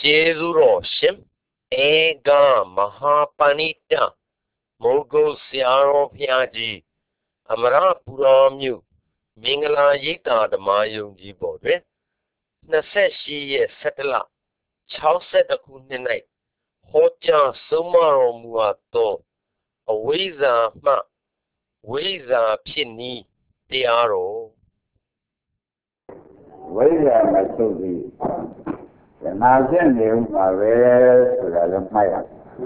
ကျေးဇူးတော်ရှင်ဧကမဟာပဏိတမိုးကုတ်ဆရာတော်ဘုရားကြီးအမရပူရာမြို့မင်္ဂလာရိပ်သာဓမ္မယုံကြည်ပေါ်တွင်28ရက်17လ62ခုနှစ်၌ဟောကြားဆုံးမတော်မူအပ်သောအဝိဇ္ဇာမှဝိဇ္ဇာဖြစ်နည်းတရားတော်ဝိဇ္ဇာမချုပ်ပြီးဓမ္မဖြစ်နေဥမှာပဲဆိုတာလည်းမှတ်ရ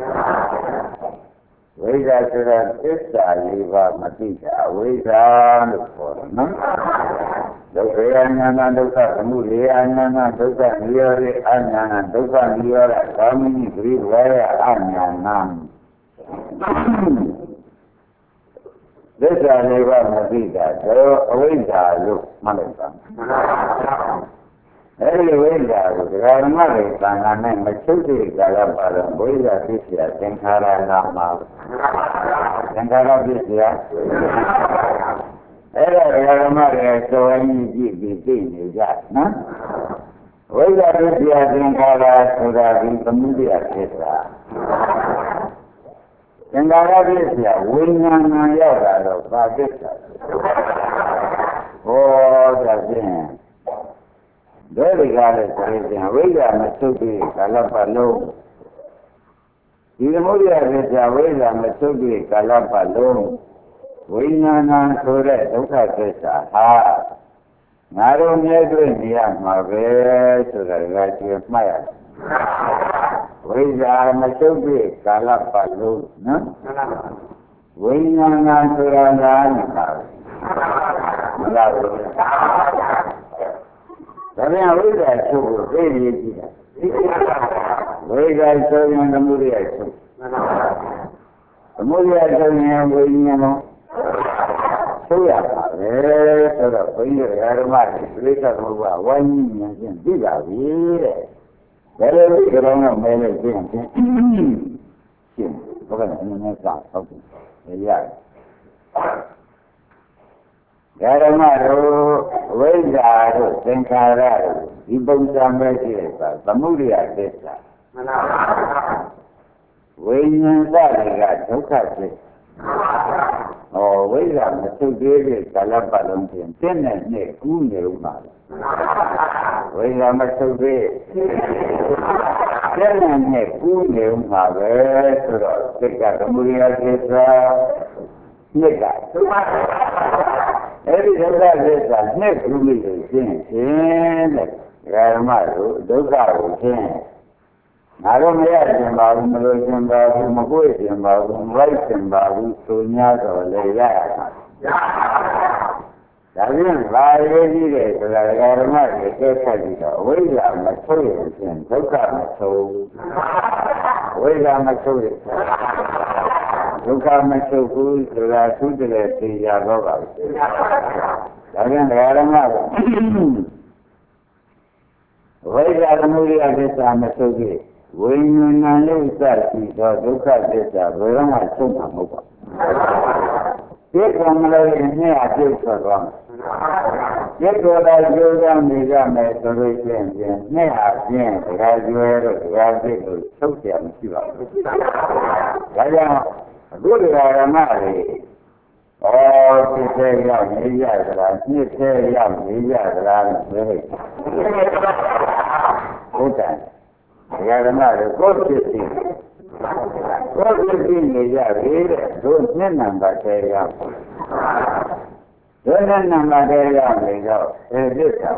ဝိဇ္ဇာဆိုတာသစ္စာလေးပါးမသိတာအဝိဇ္ဇာလို့ခေါ်တယ်နော်ဒုက္ခအညာဏဒုက္ခသမုဒယအညာဏဒုက္ခនិရောဓအညာဏဒုက္ခនិရောဓကာမိနိဂရိဝါယအညာဏသစ္စာလေးပါးမသိတာတော့အဝိဇ္ဇာလို့မှတ်လိုက်ပါအဲဒီဝိဇ္ဇာကိုဒကာဓမ္မတွေသံဃာနဲ့မချုပ်တဲ့ကာလပါတော့ဝိဇ္ဇာဖြစ်เสียသင်္ခါရနာမှာသင်္ခါရဖြစ်เสียအဲ့ဒါဒကာဓမ္မတွေစောရင်းကြည့်ပြီးသိနေကြနော်ဝိဇ္ဇာဖြစ်เสียသင်္ခါရဆိုတာဒီသမုဒယဖြစ်တာသင်္ခါရဖြစ်เสียဝိညာဏရောက်တာတော့ပါဖြစ်တာဟောဒါဖြင့်ဒုက္ခလည်းဆိုရင်ဝိဇ္ဇာမချုပ်ပြီးကာလပတ်လုံးဒီသမုဒယသစ္စာဝိဇ္ဇာမချုပ်ပြီးကာလပတ်လုံးဝိညာဏဆိုတဲ့ဒုက္ခသစ္စာဟာငါတို့မြဲတွေ့နေရမှာပဲဆိုတာကကျွေးမှတ်ရတယ်ဝိဇ္ဇာမချုပ်ပြီးကာလပတ်လုံးနော်ဝိညာဏဆိုတာလားနေတာမလားဘူးဒါပြန်ဝိဇ္ဇာချုပ်ကိုသိရကြည့်တာဝိဇ္ဇာချုပ်ရင်သမုဒယချုပ်သမုဒယချုပ်ရင်ဝိညာဉ်ချုပ်ရပါပဲဆိုတော့ဘုန်းကြီးဓမ္မတွေပြိဿဘုရားဝိညာဉ်ဉာဏ်ဖြင့်သိပါပြီတဲ့ဘယ်လိုဒီကောင်ကမဲလို့သိရင်ရှင်းဘုရားနည်းနည်းစာဟုတ်တယ်ရတယ်ဓမ္မတို့ဝိဇ္ဇာတို့သင်္ခါရတို့ဒီပုံစံပဲရှိတယ်ဆိုသမုဒယသစ္စာမှန်ပါပါဝိညာဉ်သတွေကဒုက္ခသစ္စာဟောဝိဇ္ဇာမထုတ်သေးတဲ့ကာလပတ်လုံးပြင်တင့်တဲ့နဲ့ကူးနေဥမှာဝိဇ္ဇာမထုတ်သေးတင့်တဲ့နဲ့ကူးနေဥမှာပဲဆိုတော့စိတ်ကသမုဒယသစ္စာနှစ်ကအဲ့ဒီဒုက္ခသစ္စာနှစ်ခုလေးကိုရှင်းတဲ့ဓမ္မတို့ဒုက္ခကိုရှင်းငါတို့မရခြင်းပါဘူးမလို့ခြင်းပါဘူးမကိုယ်ခြင်းပါဘူးမလိုက်ခြင်းပါဘူးဆို냐တော့လေရရမှာဒါပြင်ဘာရေးကြီးတယ်ဆိုတာဓမ္မတွေသိဖတ်ပြီးတော့အဝိဇ္ဇာမထုတ်ရခြင်းဒုက္ခမထုတ်အဝိဇ္ဇာမထုတ်ရဒုက္ခမချုပ်ဘူးဆိုတာသူတည်းသိရတော့ပါဘူး။ဒါပြန်ဓမ္မကဝိဇ္ဇာသမုဒယသစ္စာမချုပ်ဘူးဝိညာဏလိစ္စရှိသောဒုက္ခသစ္စာဘယ်တော့မှချုပ်မှာမဟုတ်ပါဘူး။ဒီကံမလို့နဲ့အပြုတ်ထွက်သွားမယ်။ဒီကိုယ်တိုင်ကြိုးစားနေကြမယ်ဆိုလို့ရှိရင်နဲ့အပြင်တရားကျွဲတို့တရားသိတို့ချုပ်เสียမရှိပါဘူး။ဒါကြောင့်အခုဒီဓမ္မတွေဖြစ်သေးရောက်နေရသလားနှစ်သေးရောက်နေရသလားလို့ပြောလိုက်ဟုတ်တယ်ဓမ္မတွေကိုယ်ဖြစ်ပြီးနေရပြီတဲ့တို့နှစ်နံပါတ်သေးရောက်တို့နှစ်နံပါတ်သေးရောက်နေတော့ဖြစ်တာ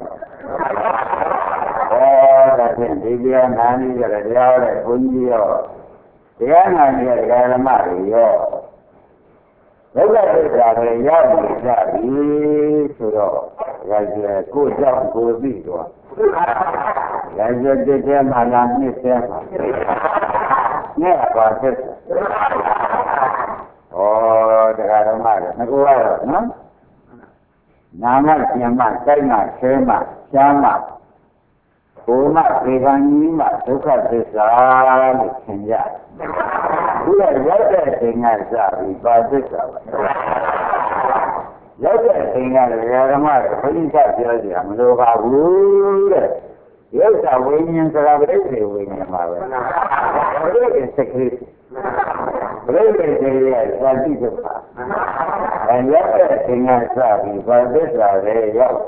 ဒါဖြင့်ဒီပြာနာနေကြတဲ့တရားတဲ့ဘုန်းကြီးရောတရားနာနေတဲ့ဓမ္မတွေရောဒုက္ခသစ္စာတွေရောက်နေကြပြီဆိုတော့ဒါကျကိုယ်ကြောင့်ကိုယ်သိတော့ဒါကျတဲ့ထဲမှာလာနှစ်ထဲမှာနဲ့ပါဖြစ်တရားဓမ္မတွေငါကတော့နော်နာမကျင်မစိုက်မဆဲမရှားမဘုမဒေဂန်ကြီးမဒုက္ခသစ္စာလို့သင်ရတယ်။ဒီရောက်တဲ့သင်္ကစပြီးပါသစ္စာပါ။ရောက်တဲ့သင်္ကဓမ္မတွေဘုရားပြောကြမလိုပါဘူးတဲ့ရုပ်သာဝိညာဉ်ဆိုတာပြိဿဝိညာဉ်ပါပဲဘုရားစကိပြိဿရဲ့ဇာတိဒုက္ခရောက်တဲ့အချိန်ကစပြီးဘာသစ္စာလဲရောက်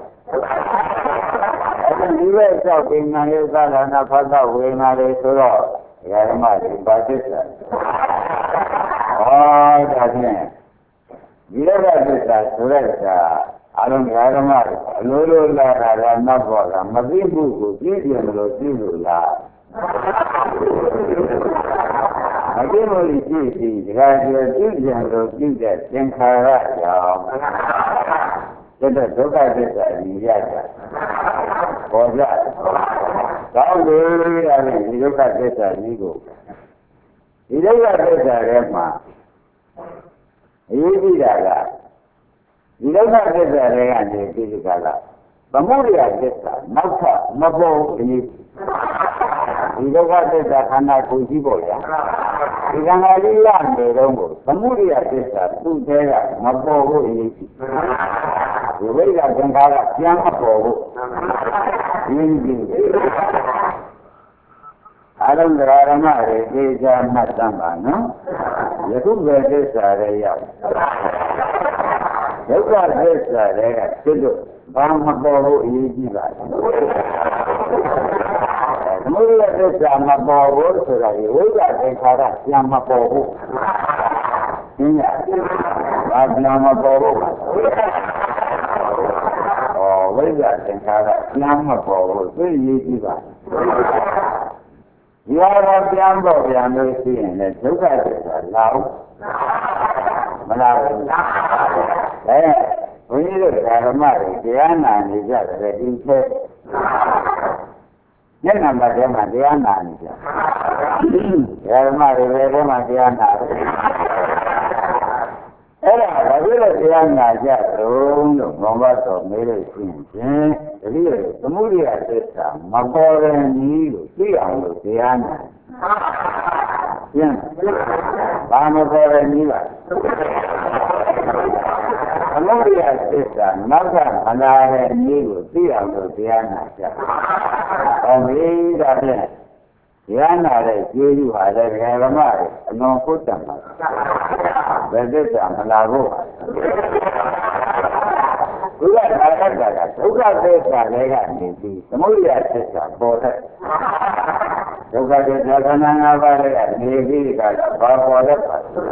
ဒီဘက်ဆောက်ပင်နာယုသလနာဖသဝေနာလေးဆိုတော့ဓမ္မဒီဘာသစ္စာဒါဖြင့်ဒီလောကသစ္စာဆိုတဲ့ကအလုံးဓမ္မအလိုလိုလာတာကနောက်ပေါ်ကမသိဘူးကိုပြည့်ပြည့်မလို့သိလို့လားအကျဉ်းလို့ကြည့်ပြီးဒါကြည့်ပြည့်ပြည့်လို့ပြည့်တဲ့သင်္ခါရကြောင့်တဲ့ဒုက္ခသစ္စာကြီးရတာပေါ်ကြကောင်းတယ်ရတယ်ဒီဒုက္ခသစ္စာကြီးကိုဒီဒုက္ခသစ္စာထဲမှာအရေးကြီးတာကဒီဒုက္ခသစ္စာတွေကနေဒီကလာသမုဒယသစ္စာနောက်ထပ်မပေါ်ဘူးဒီဒုက္ခသစ္စာခန္ဓာကိုယ်ကြီးပေါ်ရဒီခန္ဓာကြီးလာနေတော့ကိုသမုဒယသစ္စာသူ့သေးကမပေါ်ဘူးအရေးကြီးဒီဝိဇ္ဇာသင်္ခါရပြန်မပေါ်ဘူးရင်းကြီးအလုံးဓမ္မတွေသိကြမှတ်တမ်းပါနော်ယခုပဲသစ္စာတွေရောက်ဒုက္ခသစ္စာတွေကသိလို့ဘာမပေါ်ဘူးအရေးကြီးပါသမုဒယသစ္စာမပေါ်ဘူးဆိုတာဒီဝိဇ္ဇာသင်္ခါရပြန်မပေါ်ဘူးရှင်းရဘာပြန်မပေါ်ဘူးဝိဇ္ဇာသင်္ခါရပြန်မပေါ်ဘူးသိရေးကြည့်ပါဒီဟာတော့ပြန်ပေါ်ပြန်လို့ရှိရင်လည်းဒုက္ခသစ္စာလာဘူးမလာဘူးဘုန်းကြီးတို့ဓမ္မတွေတရားနာနေကြတယ်ဒီချက်မျက်နှာမှာတည်းမှာတရားနာနေကြဓမ္မတွေလည်းထဲမှာတရားနာတယ်အဲ့ဒါဘာဖြစ်လို့တရားနာကြတော့လို့ဘောမတော်မေးလို့ရှိရင်တတိယသမုဒိယသစ္စာမပေါ်တဲ့နည်းလို့သိအောင်လို့တရားနာရှင်းဘာမပေါ်တဲ့နည်းလားသမုဒိယသစ္စာနောက်ကမလာတဲ့နည်းကိုသိအောင်လို့တရားနာကြဟောပြီဒါဖြင့်တရားနာတဲ့ကျေးဇူးဟာလည်းဓမ္မတွေအလွန်ကိုတတ်ပါဘယ်သစ္စာမလာဘူးဘုရားသာရတာကဒုက္ခသစ္စာလည်းကနေပြီးသမုဒိယသစ္စာပေါ်တဲ့ဒုက္ခသစ္စာခန္ဓာ၅ပါးလည်းကနေပြီးကဘာပေါ်တဲ့ပါဒါ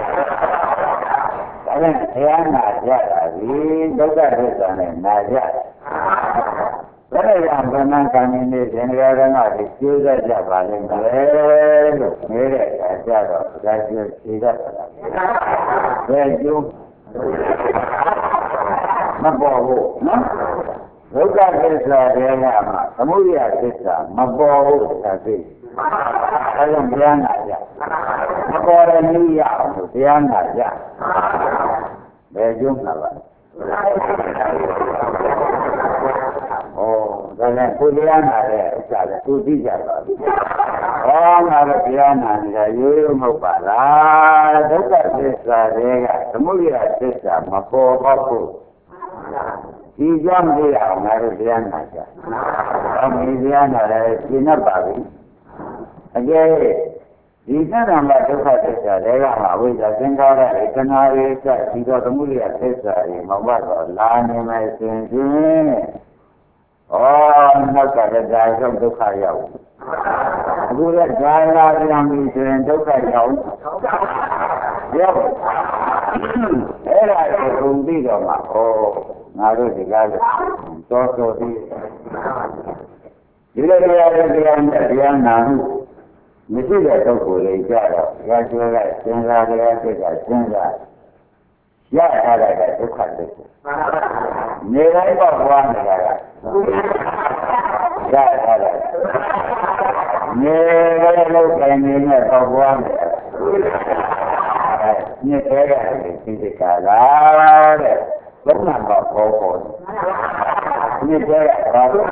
နဲ့တရားနာကြတာဒီဒုက္ခသစ္စာနဲ့နာကြဘယ်လိုဗန္နကံနေသင်္ကြန်ကဒီကျိုးသက်ကြပါလိမ့်မယ်လို့မေးတဲ့အခါကျတော့ဒါကျိုးဖြေတတ်တာဘယ်ကျိုးမပေါ်ဘူးနော်ဒုက္ခသစ္စာတွေကမှသမုဒယသစ္စာမပေါ်ဘူးသာသိအဲဒါတရားနာကြမပေါ်တဲ့နည်းရအောင်လို့တရားနာကြဘယ်ကျိုးမှာပါဒါနဲ့ကိုတရားနာတဲ့ဥစ္စာကသူသိကြပါဘူး။ဟောငါတို့တရားနာနေတာရိုးရိုးမဟုတ်ပါလား။ဒုက္ခသစ္စာတွေကသမုဒယသစ္စာမပေါ်ပါဘူး။ဒီကြောင့်ဒီအောင်ငါတို့တရားနာကြ။အော်ဒီတရားနာလည်းရှင်းတတ်ပါပြီ။အကျယ်ဒီသဏ္ဍာန်မှာဒုက္ခသစ္စာတွေကမှဝိဇ္ဇာသင်္ခါရဧကနာရေကဒီတော့သမုဒယသစ္စာတွေမဟုတ်တော့လာနေမယ်ဆိုရင်နောက်ကလည်းဒါရောက်ဒုက္ခရောက်အခုလည်းဒါလာပြန်ပြီဆိုရင်ဒုက္ခရောက်အဲ့ဒါကိုဘုံပြီးတော့မှငါတို့ဒီကားလို့တော်တော်ပြီးဒီလိုတရားနာမှုမရှိတဲ့ပုဂ္ဂိုလ်တွေကြတော့ရာဇဝကစဉ်းစားကြတဲ့စိတ်ကစဉ်းစားရထားတဲ့ဒုက္ခတွေနေတိုင်းပေါ့ဘွားနေတာကရထားတယ်နေလည်းလောက်တိုင်းနေနဲ့ပေါ့ဘွားနေတာညစ်သေးတယ်ဒီစိတ်ကလာတဲ့ဘုရားတော့ပေါ်ညစ်သေးတယ်ဘာလို့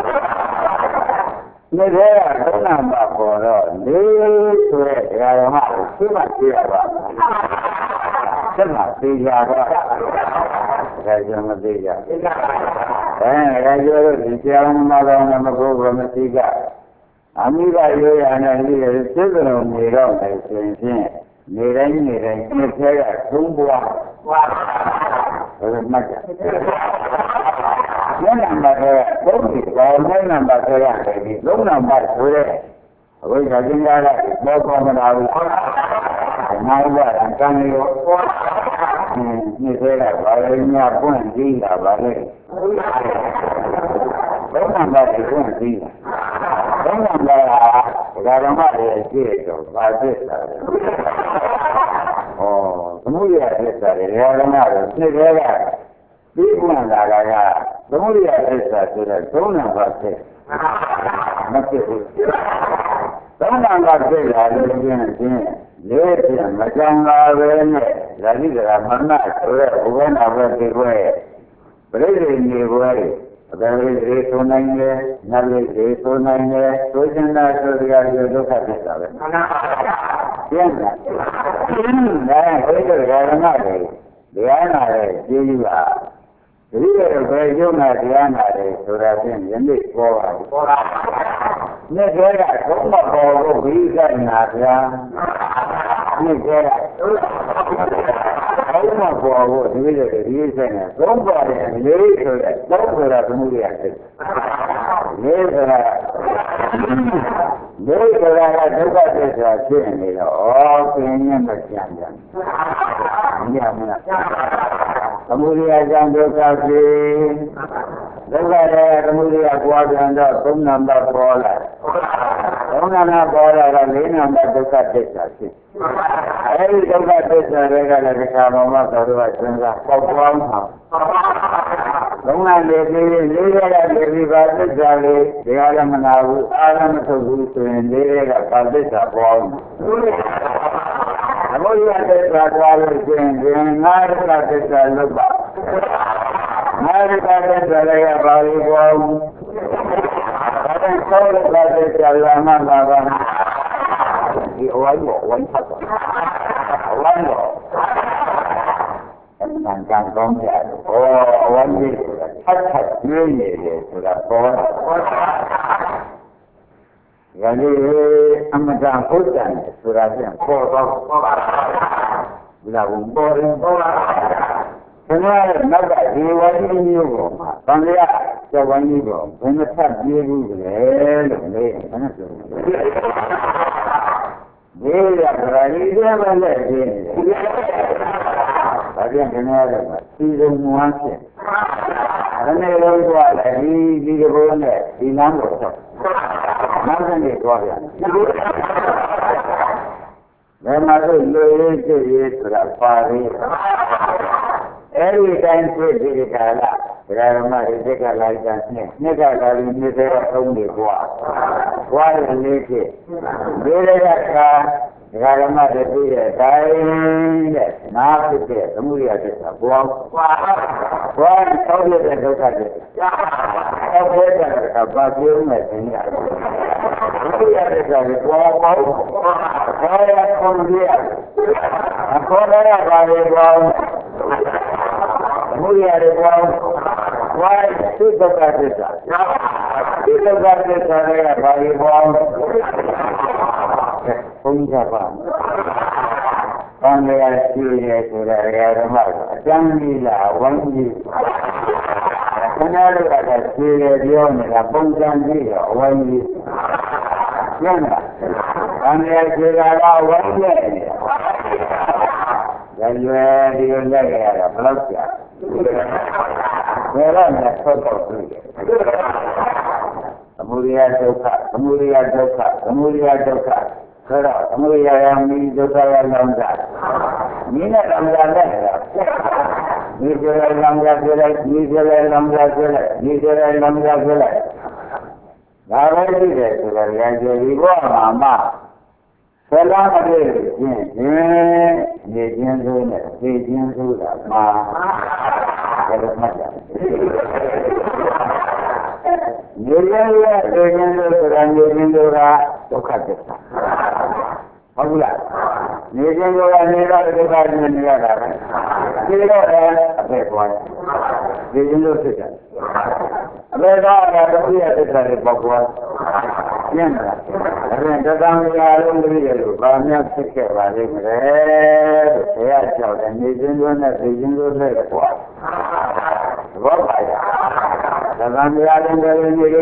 နေသေးတာဘုရားမှာပေါ်တော့လေဆိုတဲ့ဓမ္မကိုသိမှသိရပါဆက်မှာသိကြတော့ခိုင်ကြမသိကြခိုင်ကြလို့ဒီဆရာမတော်နဲ့မကိုဘမသိကြအမိကရိုးရနဲ့ဒီစိတ်လုံးနေတော့မယ်ဆိုရင်နေတိုင်းနှစ်ထဲကသုံးဘွားဘယ်မှတ်ကြနံပါတ်ကသုံးပြီးတော့နံပါတ်ရတယ်ဒီသုံးနံပါတ်ဆိုတဲ့အခုကကျင်းကားကဘောကောမလာဘူးနောက်ဘကံရောဒီထဲကဘာလဲညပွင့်ကြည့်တာပါလေသုံးနံပါတ်ကိုပွင့်ကြည့်တာသုံးနံပါတ်ကဓမ္မရဲ့ရှိတော့ဘာဖြစ်တာလဲသမုဒိယသစ္စာတွေဓမ္မတွေနှစ်ထဲကပြီးပွင့်လာတာကသမုဒိယသစ္စာဆိုတဲ့သုံးနံပါတ်ဖြစ်မဖြစ်ဘူးသုံးနံပါတ်ဖြစ်လာလို့ချင်းလေးပြန်မကြံလာပဲနဲ့ဇာတိကမနဆိုတဲ့ဘဝနာဘက်ဒီဘွဲပြိဋိနေဘွဲအတရိသေဆိုနိုင်တယ်နတ်ရိသေဆိုနိုင်တယ်ဆိုချင်တာဆိုတရားဒီဒုက္ခသစ္စာပဲကျင်းတာဘယ်လိုဓမ္မတွေတရားနာတဲ့ကျေးဇူးကဒီလိုပဲယုံနာတရားနာတယ်ဆိုတာဖြင့်ယနေ့ပေါ်ပါဘူးနေ့ကသုံးမပေါ်ဖို့ဘိကနာဗျာနေ့ကသုံးမပေါ်ဖို့ဒီလိုဒီဆိုင်နဲ့သုံးပေါ်တယ်လေးဆိုတဲ့သုံးဆိုတာသမုဒိယဖြစ်လေးဆိုတာကဒုက္ခသစ္စာဖြစ်နေတော့ပြင်းရမကြံကြံညမလားသမုဒိယကြောင့်ဒုက္ခဖြစ်ဒုက္ခရဲ့သမုဒိယပွားပြန်တော့သုံးနံပါတ်ပေါ်လာသုံးနံပါတ်ပေါ်လာတော့လေးနံပါတ်ဒုက္ခသစ္စာဖြစ်အဲဒီဒုက္ခသစ္စာတွေကလည်းဒီခါမှမတော်တော့စဉ်းစားပေါက်ပေါင်းမှာသုံးနံပါတ်လေးရကဒီပါသစ္စာလေးတရားလည်းမနာဘူးအာရမထုတ်ဘူးဆိုရင်လေးရကပါသစ္စာပေါ်သမုဒိယသစ္စာသွားလို့ရှိရင်ငါးရကသစ္စာလွတ်ပါငါးရကသစ္စာလည်းပါလို့ပေါ်ဒါကြောင့်သောရကသစ္စာလာမှလာပါဒီအဝိုင်းကိုဝိုင်းဖတ်ပါအဝိုင်းကိုအမှန်ကန်ကောင်းကြတယ်အဝိုင်းကြီးဆိုတာထပ်နေတယ်ဆိုတာပေါ်တာယနေ့အမှန်ကန်ဟုတ်တယ်ဆိုတာပြန်ပေါ်တော့လာဘူးပေါ်ရင်ပေါ်လာခင်ဗျားရဲ့နောက်ကဒီဝိုင်းကြီးမျိုးကိုဗန်ရကျော်ဝိုင်းကြီးကိုဘယ်နဲ့ထပ်ပြေးဘူးလဲလို့လေဘယ်နဲ့ပြောဒီရပရာဒီတဲ့မနဲ့ဒီဒါပြန်ခင်ဗျားရဲ့စီစုံမွမ်းဖြစ်အဲ့ဒီလိုသွားတယ်ဒီကဘုန်းနဲ့ဒီနားကိုတော့နောက်ကနေသွားပြန်ဘယ်မှာလို့လူရေးဖြစ်ရေးဆိုတာပါရီအဲ့ဒီတိုင်းဖြစ်ဒီကလာဓမ္မရိတ္တကလိုက်တာနှစ်ကလာပြီးနှစ်သေးတော့သုံးနေကွာရင်လေးဖြစ်ဒီရကဓမ္မတွေပြည့်တဲ့တိုင်းတဲ့နာဖြစ်တဲ့သမုဒိယသစ္စာဘောဆောက်ရတဲ့ဒုက္ခသစ္စာဆောက်ရတဲ့ကဘာပြောမယ်သင်ရသမုဒိယသစ္စာကိုဘောရခွန်ပြခေါ်ရပါလေဘောသမုဒိယတွေဘောသုဒ္ဓကသစ္စာသုဒ္ဓကသစ္စာတွေကဘာလေဘောဘုန်းကြီးကပါဘန္ဒရာရှိရဲဆိုတာဓမ္မအကျမ်းကြီးလားဝန်းကြီးခဏလေးကရှိရဲပြောနေတာပုံစံကြီးတော့ဝန်းကြီးကျန်တာဘန္ဒရာရှိတာကဝန်းကြီးနေရွယ်ဒီလိုလိုက်ရတာဘယ်လောက်ကြာဘယ်တော့မှဆောက်တော့ပြီသမုဒိယဒုက္ခသမုဒိယဒုက္ခသမုဒိယဒုက္ခဆိုတော့သမုဒိယယမိဒုက္ခယလောင်တာမိနဲ့လောင်တာနဲ့မိကျဲလောင်တာပြလိုက်မိကျဲလောင်တာပြလိုက်မိကျဲလောင်တာပြလိုက်ဒါပဲရှိတယ်ဆိုတော့ရကြည်ဘောမှာဆလာမပြေခြင်းနေခြင်းဆိုနဲ့သိခြင်းဆိုတာမှာဘယ်လိုမှတ်ကြနေရတဲ့သိခြင်းဆိုတာနေခြင်းဆိုတာဒုက္ခသစ္စာဟုတ်လားနေခြင်းကိုကနေတော့ဒုက္ခနဲ့နေရတာပဲဒီတော့လည်းအဖေပေါ်နေခြင်းလို့ဖြစ်တယ်အဖေကတော့တတိယသစ္စာတွေပေါက်သွားကျင်းတာအဲ့ဒါတသံဃာလုံးတည်းရဲ့လို့ဘာများဖြစ်ခဲ့ပါလိမ့်မလဲလို့ဆရာကြောက်တယ်နေခြင်းတို့နဲ့သိခြင်းတို့နဲ့ပွားဘောပါရတသံဃာလုံးတည်းနေရ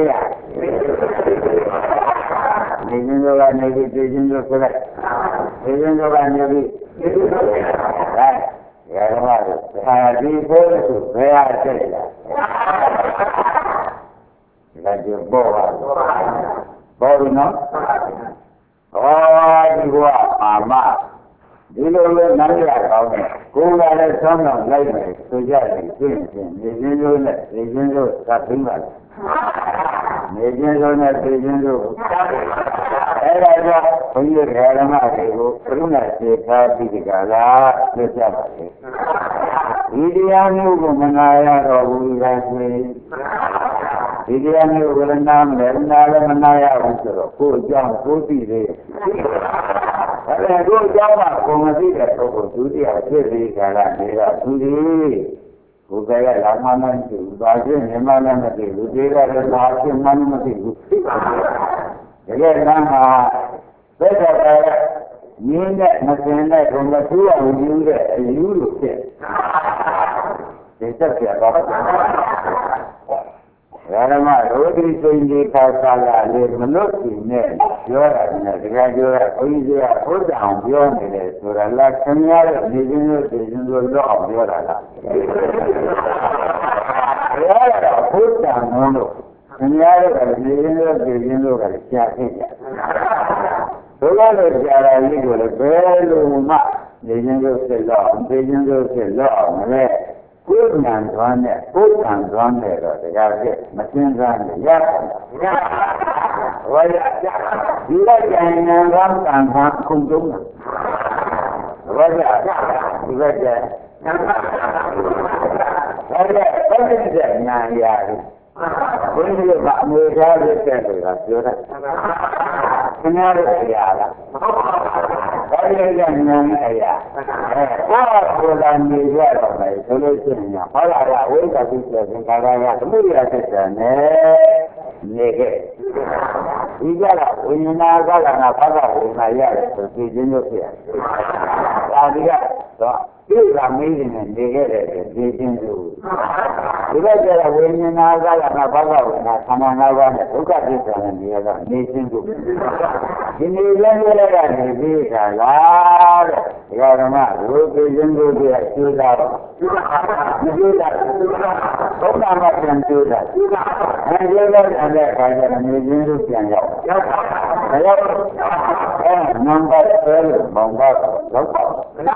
နေခြင်းတို့ကနေပြီးသိခြင်းတို့ဆိုလိုက်သိခြင်းတို့ကနေပြီးဒါရဟမတို့ဒါဒီဘုရားဆိုဘယ်ဟာတက်လဲဒါကြပေါ်ပါဘောရနော်ဒီကအာမဒီလိုလဲနားရကောင်းတယ်ကိုယ်ကလည်းဆောင်းတော့လိုက်မယ်ဆိုကြတယ်သိချင်းနေခြင်းတို့နဲ့သိခြင်းတို့သတ်သိပါလားနေခြင်းတို့နဲ့သိခြင်းတို့အဲ့ဒါကြောင့်ဘုန်းကြီးဓမ္မတွေကိုကရုဏာစေထားပြီးဒီကလာပြကြပါလေဒီတရားမျိုးကိုမနာရတော့ဘူးလားဆိုရင်ဒီတရားမျိုးကိုလည်းနားမလဲနားလည်းမနာရဘူးဆိုတော့ကိုယ်အကြောင်းကိုသိသေးတယ်အဲ့ဒါကိုယ်အကြောင်းကကိုယ်မသိတဲ့ပုဂ္ဂိုလ်ဒုတိယဖြစ်ပြီးကလာနေတော့သူဒီကိုယ်ကလာမှန်းသိဘူးဘာဖြစ်နေမှလည်းမသိဘူးဒီကလည်းဘာဖြစ်မှန်းမသိဘူးတကယ်ကမ်းမှာသက်တော်ကရင်းနဲ့မစင်တဲ့ဘုံမသူ့အောင်ယူတဲ့အယူလို့ဖြစ်ဒီသက်ပြတော့ဓမ္မရိုးတိစိန်ဒီခါကာလလေးမလို့ရှိနေပြောတာနဲ့တကယ်ပြောရဘုန်းကြီးကဘုရားအောင်ပြောနေတယ်ဆိုတာလားခင်ဗျားရဲ့နေခြင်းလို့သိခြင်းလို့တော့အောင်ပြောတာလားပြောရတော့ဘုရားငုံလို့ခင်ဗျားရဲ့နေခြင်းလို့သိခြင်းလို့ကလည်းရှားဖြစ်ကြဘုရားလိုကြာတာကြီးကိုလည်းဘယ်လိုမှနေခြင်းလို့သိတော့သိခြင်းလို့သိတော့မလဲကိုယ်ဉာဏ်သွားနဲ့ကိုယ်ဉာဏ်သွားနဲ့တော့တရားပြည့်မစင်စားနဲ့ရတယ်။ဘာလဲဒီလိုဉာဏ်ဉာဏ်ကောင်းကံကခုံတုံးတာ။ဘာလဲဒီလိုကျဘာလဲဘာလဲဉာဏ်ရတယ်ဘုန်းကြီးကအမွေထားတဲ့တဲ့ကပြောတာခင်ဗျားတို့အရာလားဘာလဲဉာဏ်အရာကိုယ်ကနေရတော့မယ်ဆိုလို့ရှိရင်ဟောလာတာဝိသတိစေသင်္ခါရကသမုဒယသစ္စာနဲ့နေခဲ့ဒီကြတော့ဝိညာဏကလည်းငါဘာသာဝိညာဉ်ရတယ်ဆိုသိခြင်းလို့ဖြစ်ရတယ်ဒါဒီကတော့ဒီကမေးနေနေခဲ့တဲ့သိခြင်းလို့ဒီကကျတော့ဝိညာဏကလည်းငါဘာသာဝိညာဉ်ခန္ဓာ၅ပါးနဲ့ဒုက္ခသစ္စာနဲ့နေရတော့နေခြင်းလို့ဒီနေလည်းလည်းကနေပြီးတာလားတဲ့ဓမ္မတို့သိခြင်းတို့ရဲ့ကျိုးတာမကျိုးတာဘုရားမှာပြန်ကျိုးတာအဲဒီလိုတဲ့အခါကျတော့နေခြင်းတို့ပြန်ရောက်ဘယ်ရောက်နံပါတ်10လို့မောင်ပါတော့ဘယ်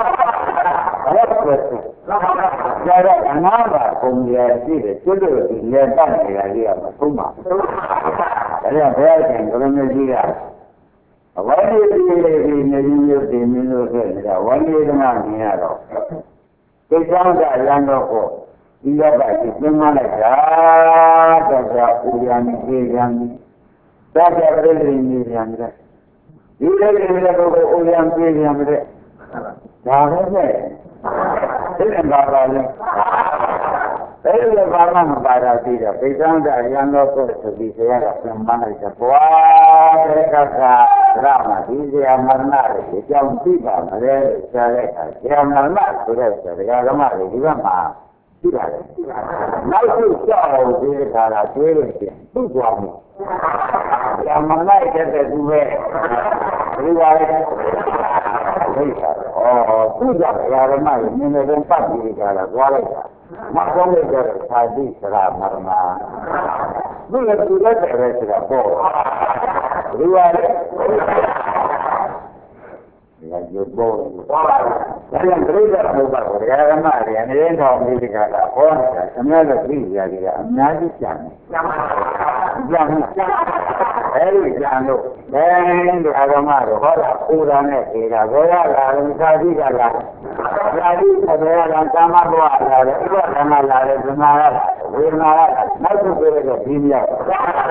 လိုကျတော့အနာပါပုံရရှိတယ်ကျွတ်လို့ဒီလေတတ်နေတာကြီးကမဆုံးပါဘူးဒါကြောင့်ဘုရားရှင်ကရမကြီးကအဝိနည်းကြီးလေးဒီနေမျိုးဒီမျိုးဆိုနေတာဝိနည်းဓမ္မမြင်ရတော့ဒီကြောင့်ကရန်တော့ကိုဒီရပါဒီသင်္မလိုက်တာတော့ကဥရန်ကြီးရန်သာကြပြည့်နေနေရန်တဲ့ဒီလိုလည်းကိုဥရန်ကြီးရန်တဲ့ဒါပဲနဲ့ဒီကဘာပါလဲအဲ့ဒီဘာမှမပါတာပြီးတော့ပိဿံတရံတော့ကိုဆိုပြီးဆရာကပြန်မလိုက်တယ်ဘွာတဲ့ကကရမဒီဆရာမရဏတွေအကြောင်းသိပါမလဲလို့ဆရာလည်းဆရာမရဏဆိုတဲ့ဆရာဓမ္မတွေဒီကမှာသိပါတယ်နောက်ခုကြောက်ဒီခါလာတွေးလို့ရှိရင်သူ့ကြောင့်ဆရာမရဏတဲ့သူပဲဒီပါလေသိတာသူ့ကြောင့်ဆရာဓမ္မတွေနည်းနည်းတော့ပတ်ပြီးကြတာသွားလိုက်တာမကောင်းတဲ့ကြတဲ့သာတိစရာမရဏဘုရားသူလည်းတဲ့စရာပေါ့ဒီပါလေဒီကဘောဒါကြောင့်ပြိဿဘုရားကိုဓမ္မတွေအနေနဲ့တော်ပြီးဒီကလာဟောနေတာအများကြီးပြိဿတွေကအများကြီးကြံတယ်ကြံအဲဒီကြံလို့အဲဒီဓမ္မတွေဟောတာပူတာနဲ့ခေတာဘောရလာရင်သာတိကလာသာတိကဘောရလာကာမဘဝလာတယ်ဥပဒနာလာတယ်ဇနာလာဝေဒနာလာနောက်တစ်ခုကတော့ဒီမြောက်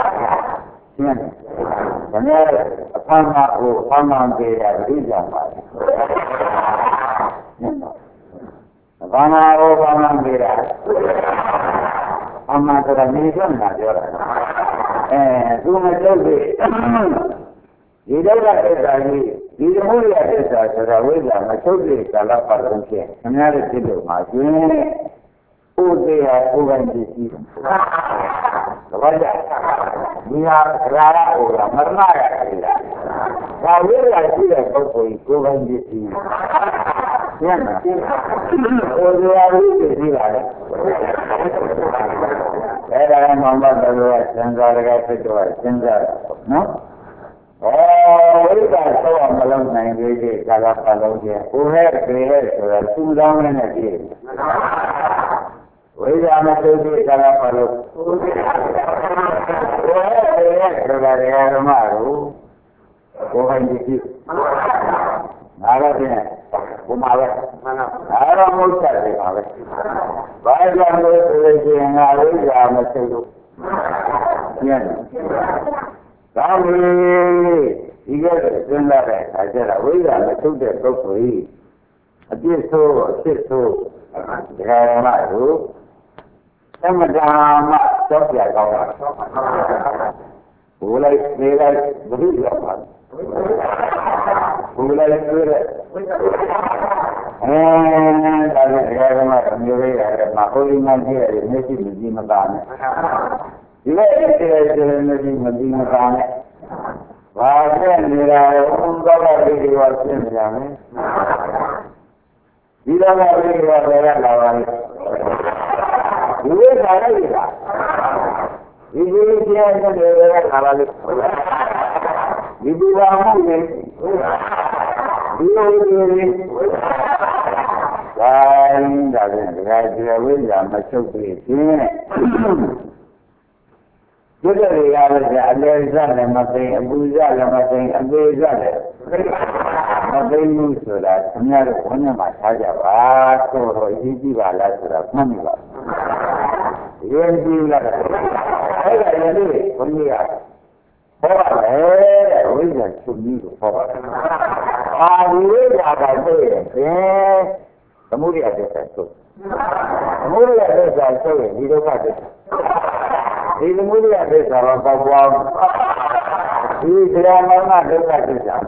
ရှင်းတယ်။ဒါနဲ့အဖမ်းမကိုအဖမ်းမပေးရပြီးကြပါဘာနာရောဘာနာမေးတာအမှန်တရားနေကြမှာပြောတာသူမကျုပ်သေးဒီတော့ကသစ္စာကြီးဒီသမုဒိယသစ္စာဆိုတာဝိဇ္ဇာမချုပ်သေးကာလပတ်လုံးဖြင့်ခင်ဗျားတို့ဖြစ်လို့မှာရှင်ဥဒေယဥပ္ပန္တိရှိသဘောကျဒီဟာရာရဟောတာမရဏရခေတာဒါဝိဇ္ဇာရှိတဲ့ပုဂ္ဂိုလ်ကိုယ်ပိုင်ပစ္စည်းညံ့တာဟိုဇာဝိပ္ပစီပါလေအဲ့ဒါကမှမတော်လို့စဉ်းစားရတဲ့ဖြစ်တော့စဉ်းစားနော်ဝိပ္ပဆောမလုံးနိုင်သေးတဲ့ကာလပတ်လုံးကျကိုယ်နဲ့ပြေတဲ့ဆိုတာသူ့တောင်းနဲ့ပြည့်ဝိဇ္ဇာမသိတဲ့ကာလပတ်လုံးကိုယ်နဲ့ပြေတဲ့ဆိုတာဓမ္မတို့ကိုယ်ပိုင်ကြည့်ငါလည်းပြင်ဘုမာပဲအားရမုတ်တယ်ပါပဲဘာကြောင့်လဲဆိုရင်ငါဝိဇ္ဇာမသိလို့ညံ့ဒါမီဒီကစဉ်းစားတဲ့အခါကျတော့ဝိဇ္ဇာမထုတ်တဲ့ပုဂ္ဂိုလ်ကြီးအပြစ်ဆိုးအဖြစ်ဆိုးဒကာရမတို့သမထမှကြောက်ကြကောင်းတာဘူလိုက်နေလိုက်ဘုရားပါဘူလိုက်တွေ့တဲ့ဒါနဲ့ဒကာရမတို့မျိုးလေးရတယ်မဟုတ်ရင်မကြည့်ရတယ်မျက်စိမကြည့်မသာနဲ့ဒီလိုတည်းတည်းမျက်စိမကြည့်မသာနဲ့ဘာဖြစ်နေတာလဲဘုံသောတာလေးတွေကရှင်းကြမယ်ဒီတော့ကလေးတွေကလည်းလာပါလိမ့်ဒီလိုခါလိုက်တာဒီလိုကျန်တဲ့တွေကလာပါလိမ့်ဒီဒီပါမှုနဲ့ဒီလိုတွေတိုင်းဒါပြန်ဒကာကျေဝိဇ္ဇာမချုပ်သေးခြင်းဒီလိုတွေကလည်းအလဲစလည်းမသိအပူစလည်းမသိအသေးစလည်းမသိဘူးဆိုတာခင်ဗျားတို့ဘုန်းကြီးမှာထားကြပါဆိုတော့အရေးကြီးပါလားဆိုတာမှတ်မိပါဘူးရေးကြည့်လိုက်အဲ့ဒါလည်းဘုန်းကြီးကဟောပါတယ်တဲ့ဝိဇ္ဇာချုပ်ကြီးကိုဟောပါတယ်အာဒီဝိဇ္ဇာကတွေ့ရင်သမုဒိယသစ္စာချုပ်သမုဒိယသစ္စာချုပ်ရင်ဒီဒုက္ခသစ္စာဒီသမုဒိယသစ္စာတော့ပေါ့ပွားဒီတရားမောင်ကဒုက္ခသစ္စာ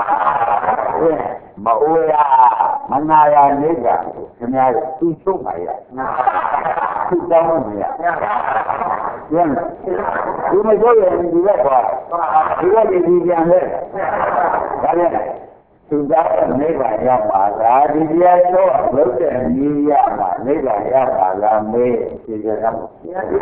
မအိုရမနာရနေကြခင်ဗျားသူချုပ်ပါရသူတောင်းမရကျန်ဒီမချုပ်ရင်ဒီကသွားဒီကဒီပြန်လဲဒါပြန်သူသားနိဗ္ဗာန်ရောက်ပါလားဒီတရားတော့လုံးတဲ့နည်းရမှာနိဗ္ဗာန်ရောက်ပါလားမေးဖြေကြတာမို့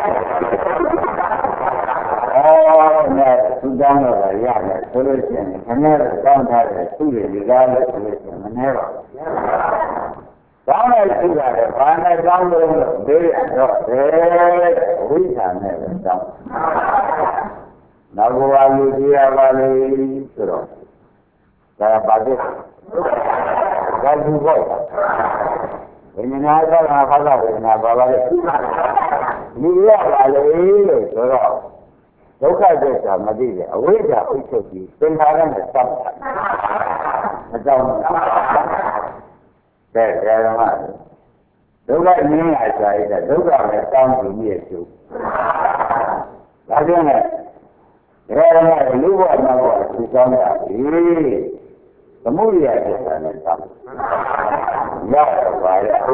နဲ့သူတောင်းတော့ရတယ်ဆိုလို့ရှိရင်ခဏတောင်းထားတဲ့သူ့ရဲ့ဒီကားလို့ဆိုလို့ရှိရင်မနှဲပါဘူးတောင်းလိုက်သူကလည်းဘာနဲ့တောင်းလို့မေးရတော့ဝိဇ္ဇာနဲ့ပဲတောင်းနောက်ဘဝလူကြီးရပါလေဆိုတော့ဒါပါတဲ့ဒါသူပေါ့ဝိညာဉ်သားကဖတ်တာဝိညာဉ်ပါပါလေလူရပါလေလို့ဆိုတော့ဒုက္ခသစ္စာမသိတဲ့အဝိဇ္ဇာဥစ္စာကြီးသင်္ခါရနဲ့တောက်တာမတောင်းဘူးတဲ့ဓမ္မဒုက္ခငြင်းလာကြရတဲ့ဒုက္ခနဲ့တောင်းပြီးရဲ့ကျုပ်ဒါကြောင့်ဓမ္မလူဘဝမှာသူကောင်းတာဒီသမုဒိယသစ္စာနဲ့တောင်းရပါရဲ့ဒါ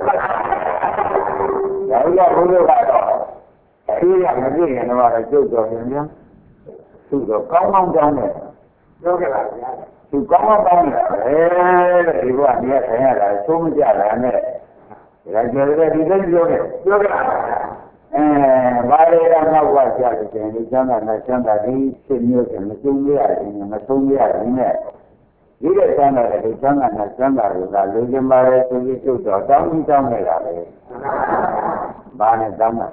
ကြောင့်ဘုရားကတော့အဲဒီကမသိရင်တော့ကျုပ်တော်ရင်များသူတော့ကောင်းကောင်းတောင်းတယ်ပြောကြပါဗျာသူကောင်းကောင်းတောင်းတယ်ဒီဘဝနေရဆိုင်ရတာသုံးမကြတာနဲ့ဒါကြတဲ့ဒီလိုပြောတယ်ပြောကြပါဘာလဲတော့ဘဝကြာတယ်ဒီချမ်းသာနဲ့ချမ်းသာဒီဖြစ်မျိုးကမကျုံရရင်မဆုံးရရင်နဲ့ဒီတဲ့ချမ်းသာတဲ့ဒီချမ်းသာနဲ့ချမ်းသာတွေကလူကျင်ပါလေသူကြီးကျုပ်တော်တောင်းတောင်းနေတာပဲဘာနဲ့တောင်းတာ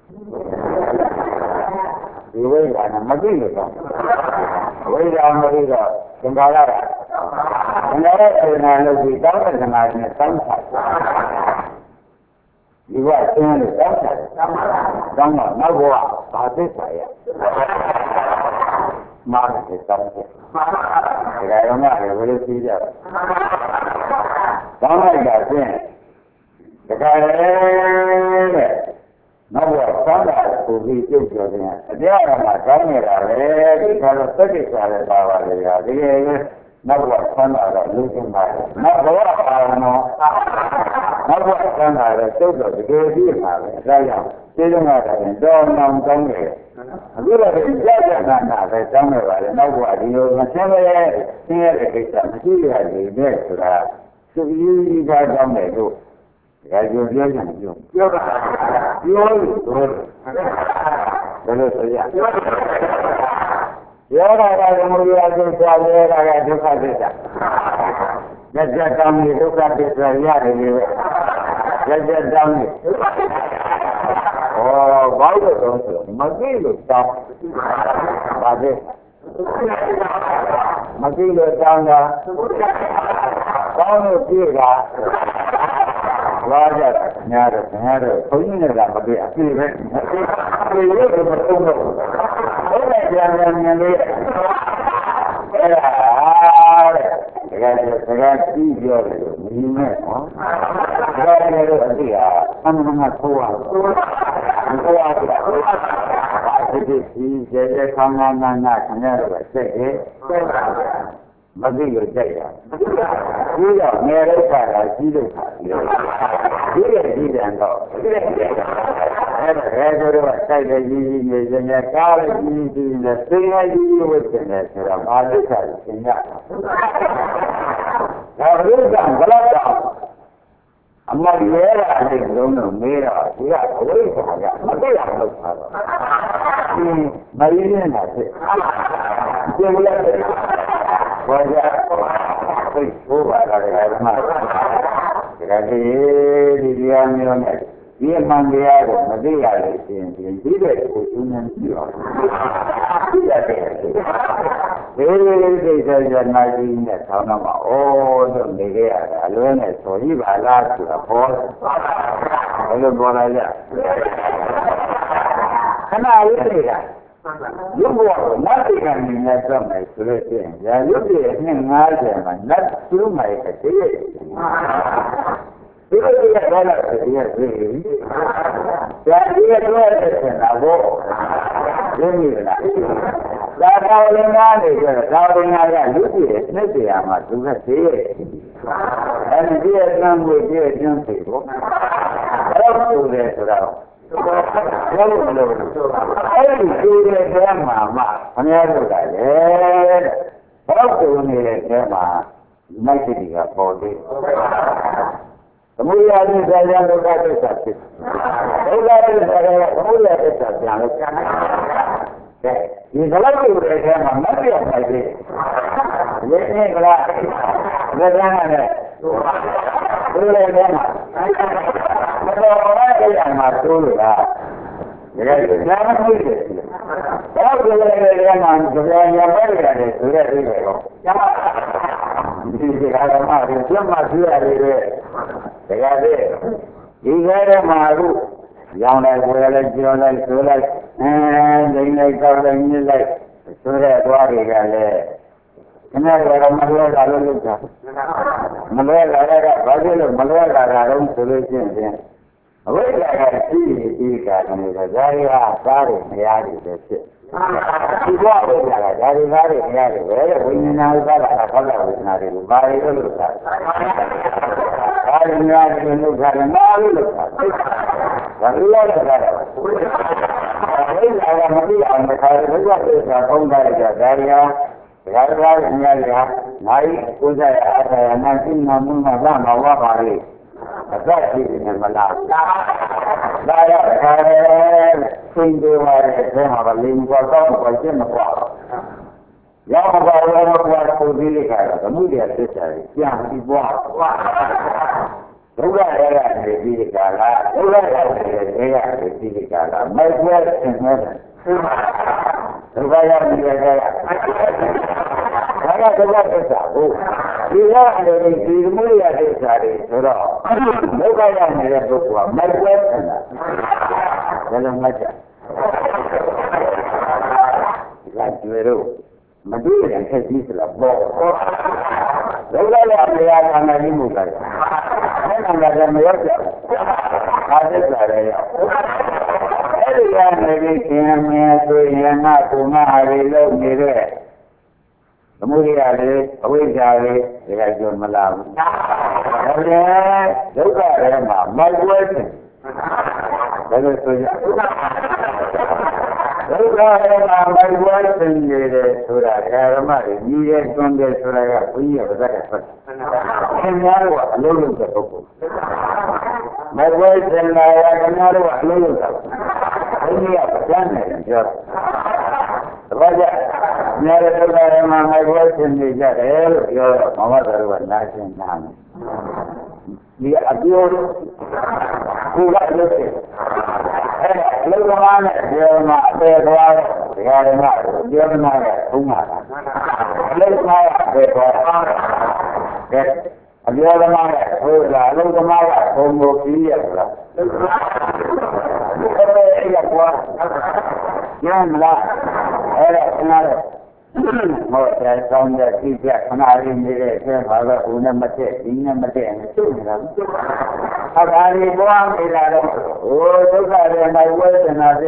ဒီဝိဇ္ဇာနဲ့မသိလို့တော့ဝိဇ္ဇာမသိတော့သင်္ခါရတာသင်္ခါရစေနာလို့ဒီတောင်းတဲ့ခဏနဲ့တောင်းတာဒီကသင်လို့တောင်းတာတောင်းတော့နောက်ဘဝဘာသစ္စာရမှားတယ်တောင်းတယ်ဒါရောမှလည်းဘယ်လိုသိကြလဲတောင်းလိုက်တာဖြင့်ဒါကြတဲ့နောက်တော့သံဃာကိုပြီးပြုတ်ပြောတယ်အတရားတော်မှာတောင်းနေတာလေဒီကတော့သက္ကိစ္စလည်းပါပါလေဒီရဲ့နောက်တော့သံဃာတော့လူချင်းပါတယ်နောက်ဘဝပါတော့နောက်တော့သံဃာတော့တုတ်တော့တကယ်ပြီးပါပဲဒါကြောင့်ကျေးဇူးများတယ်တော်နောင်ကောင်းတယ်အခုတော့ကြာကြာနာပဲတောင်းနေပါလေနောက်ဘဝဒီလိုမဆင်းရဲဆင်းရဲတဲ့ကိစ္စမရှိရသေးတဲ့ဆိုတာသူကြီးကတောင်းတယ်လို့ဒါကြောင့်ပြောကြတယ်ပြောတာပြောလို့ဘယ်လိုဆိုရပြောတာကသမုဒယသစ္စာပြောတာကဒုက္ခသစ္စာလက်ချက်တောင်းပြီးဒုက္ခသစ္စာရတယ်လေလက်ချက်တောင်းပြီးဘာလို့တော့ဆိုမသိလို့တောင်းပါသေးမသိလို့တောင်းတာတောင်းလို့ပြေတာလာကြတာများတော့ဘုန်းကြီးတွေကမပြေအပြေပဲပြေလို့မသုံးတော့ဘူးဘုရားကျမ်းဉာဏ်လေးအဲ့ဒါတဲ့စကားကြီးပြောတယ်လို့မြင်မဲ့နော်စကားလည်းတော့အတိအမှန်မှန်ထိုးရအောင်ထိုးရတာဘာဖြစ်ဖြစ်ကြီးကျဲကျဲခေါင်းနာနာခင်ဗျားတို့ကစိတ်ရဲ့မသိလို့ကြိုက်တာဒီတော့ငယ်တော့ခါတာကြီးလို့ခါဒီရဲ့ကြီးတယ်တော့အဲ့ဒါရဲဆိုတော့စိုက်တဲ့ကြီးကြီးနေစနေကားလည်းကြီးကြီးနဲ့စိတ်လည်းကြီးဝတ်တယ်ဆိုတော့ဘာလို့ခါလဲသင်ရတာဒါဘုရားကဘလောက်တော့အမတ်ရဲတာအဲ့ဒီလုံးတော့မေးတော့ဒီကအဝိဇ္ဇာကမသိရလို့ခါတော့မရင်းနေတာဖြစ်ဒီလိုလဲဘာကြသိဖို့ပါလားဓမ္မဒါကြည့်ဒီတရားမျိုးနဲ့ဒီအမှန်တရားကိုမသိရလို့ရှိရင်ဒီတဲ့ကိုသူဉာဏ်ကြည့်အောင်သိရတယ်ဒီလိုသိတဲ့ဉာဏ်ကြီးနဲ့ဆောင်းတော့မှဩလို့နေခဲ့ရတာအလွဲနဲ့ဆိုကြည့်ပါလားဆိုတာပေါ်ဘယ်လိုပေါ်လာကြခဏလေးနေတာရုပ်ဘဝကိုနတ်တိကနေနဲ့တော့မယ်ဆိုလို့ရှိရင်ညာရုပ်ရဲ့အနှစ်90မှာနတ်သူ့မှာရဲ့တည်းရဲ့ဒီလိုရတာလည်းတည်းရဲ့ပြီ။ဒါဒီကတော့တဲ့နာဘောရင်းမိလား။ဒါတော်လင်္ကာနေကြတာတော်လင်္ကာကလူကြီးရဲ့နှစ်တရားမှာသူကတည်းရဲ့အဲဒီရဲ့ကံကိုတည်းရဲ့ကျန်းစီကိုဘယ်လိုဆိုလဲဆိုတော့ဘယ်လိုလုပ်အဲ့ဒီကျိုးတဲ့ထဲမှာမှအများတို့ကလည်းဘောက်ကျုံနေတဲ့ထဲမှာမိုက်တိကပေါ်သေးသမုဒယသစ္စာကြောင့်ဒုက္ခသစ္စာဖြစ်ဒုက္ခသစ္စာကသမုဒယသစ္စာပြန်လို့ကျန်တယ်ဒီဘလောက်ကျိုးတဲ့ထဲမှာမပြောင်းနိုင်သေးဘူးဒီနေ့ကလာဒါကလည်းဘယ်လိုလဲမှာမတော်ရတဲ့အမှာတိုးလို့လားဒါကညာမဟုတ်ဘူး။ဘာလို့လဲလဲမှာကြာညာပဲရတယ်ဆိုတဲ့အိမ်ရော။ဒီကရမတွေကျမဆွေးရတယ်တဲ့။ဒါကြတဲ့ဒီကရမအခုရောင်းလိုက်ဝယ်လိုက်ကြော်လိုက်ဆိုလိုက်ဒိန်လိုက်ကောက်လိုက်ညစ်လိုက်ဆိုတဲ့သွားတွေကလည်းခဏတော့မလွဲတာလို့လုပ်တာမလွဲတာကဘာဖြစ်လို့မလွဲတာတော့ဆိုလို့ရှိရင်အဝိဇ္ဇာကရှိဒီကနေတာဒါရီဟာသားတွေမယားတွေပဲဖြစ်ဒီတော့အဝိဇ္ဇာကဒါရီသားတွေမယားတွေပဲဝိညာဉ်သာကဘောဓဝိညာဉ်တွေကိုဘာတွေလို့လုပ်တာဒါရီများတွေလုပ်တာလည်းမာလို့လုပ်တာဘာလို့လဲဆိုတော့အဝိဇ္ဇာကမသိအောင်တစ်ခါတည်းဘုရားသေချာသုံးတာကြဒါရီဟာဒါရီသားတွေများတွေကနိုင်ကိုယ်စားရအထာရနာရှိမှမှုမှဗမာဝါပါလေအသက်ကြီးနေမလားဒါရခါရဲသင်္ကေဝရဲအဲမှာဗလင်းကောတော့ဘာကျင်းမကွာရောက်ပါတော့ဘုရားကိုဒီလေးခါတော့မှုရသစ္စာကြီးပြန်ပြီးပွားဒုက္ခရဲကနေပြီးဒီကလာဒုက္ခရဲကနေပြီးဒီကလာမိုက်ွယ်သင်တယ်ဒုက္ခရဲနေတဲ့ကဒါကဒုက္ခသစ္စာကိုဒီကနေဒီမှုရသစ္စာတွေဆိုတော့ဒုက္ခရနေတဲ့ပုဂ္ဂိုလ်ကမိုက်ွယ်သင်တာဘယ်လိုမှတ်ကြဒီကကျွေတို့တွေ့ရင်ထက်ကြီးစလားပေါ့ဒုက္ခလည်းအများကြီးနာကြီးမှုကလည်းအဲ့ဒါကမရောက်ကြဘာသစ္စာလဲရောက်အဲ့ဒီကနေပြီးရှင်မင်းဆိုရင်ငါကုမအားလေးလုပ်နေတဲ့သမုဒိယလေးအဝိဇ္ဇာလေးဒီကကြုံမလာဘူးဒါလည်းဒုက္ခထဲမှာမိုက်ဝဲတယ်ဘယ်လိုဆိုရဒုက္ခထဲမှာမိုက်ဝဲတယ်နေတယ်ဆိုတာဓမ္မတွေညီရဲတွန်းတယ်ဆိုတာကဘုန်းကြီးကဗဇက်ကဆက်ခင်ဗျားတို့ကအလုံးလုံးတဲ့ပုဂ္ဂိုလ်မိုက်ဝဲတယ်လာရခင်ဗျားတို့ကအလုံးလုံးတာဘုန်းကြီးကဗဇက်နဲ့ပြောဘာကြများတဲ့ဒုက္ခထဲမှာမိုက်ဝဲတယ်နေကြတယ်လို့ပြောတော့မမတော်ကနားရှင်းနားမယ်ဒီအပြောကိုယ်ကလုပ်တယ်အဲ့ဒါလောကမှာနဲ့ပြောမှာအပေသွားတယ်ဒီဟာကပြောမှာကဘုံမှာလောကမှာအပေသွားတယ်အပြောမှာကဟိုလားလောကမှာကဘုံကိုပြီးရလားအဲ့ဒါကွာညမလားအဲ့ဒါခဏတော့ဟောတယ်ကောင်းတဲ့ကြည့်ပြခဏလေးနေတဲ့အဲဘာကဦးနဲ့မတည့်ဒီနဲ့မတည့်နဲ့ချုပ်နေတာအခါဒီဘဝနေတာတော့ဟိုဒုက္ခတွေမှာဝေဒနာပြ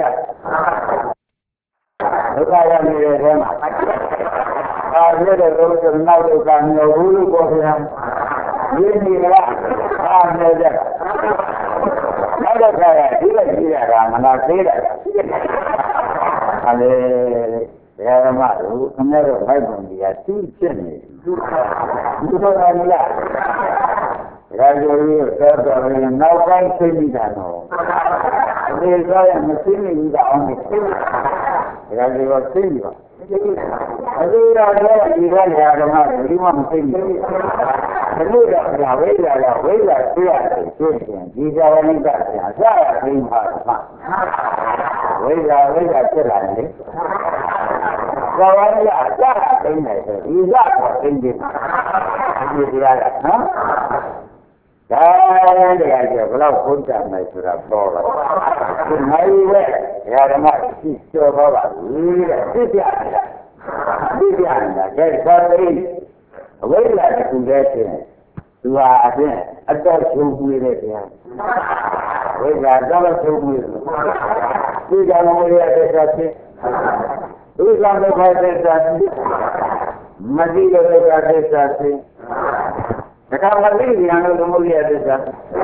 ဒုက္ခရနေတဲ့ထဲမှာအာရတဲ့ဒုက္ခနောက်ဒုက္ခမျိုးဘူးလို့ပြောပြတယ်ဒီနေလားအားနေတဲ့နောက်ဒုက္ခရဒီလိုကြည့်ရတာမနာသေးတယ်ဟာလေဓမ္မတို့အများတို့ဘိုက်ပုံကြီးကသူ့ဖြစ်နေသူတို့ကမလားရာဇဝိသောတော်ရင်နောက်ပိုင်းသိနေတာတော့ဒီဆိုရင်မသိနေဘူးတော့အောင်နေရာဇဝိသိနေပါအဲဒီတော့ဒီကနေ့ဓမ္မတွေဒီမှမသိဘူးဘယ်လိုလဲဝိဇ္ဇာကဝိဇ္ဇာသိရတယ်ဆိုရင်ဒီဇာဝနိကဆရာသာသိမှာပါဝိဇ္ဇာဖြစ်လာတယ်သာဝရအစသိနေတယ်ဒီကသိနေတယ်ဒီကြရနော်ဒါလည်းကြဘလောက်ဘုရားမယ်ဆိုတာပေါ်လာဒီနိုင်ဝဲဓမ္မရှိကျော်တော့ပါဘူးတဲ့သိပြတယ်သိပြတယ်ကဲသာသိအဝိဇ္ဇာကသူလည်းသိတယ်သူဟာအပြင်အတော့ချုပ်ပြီးတဲ့တရားဝိဇ္ဇာတော့ချုပ်ပြီးဒီကြောင့်လည်းရတဲ့သာသိဒုက္ခဒုက္ခသစ္စာမတိဒုက္ခသစ္စာသိဒါကမသိရင်လည်းသမုဒိယသစ္စာ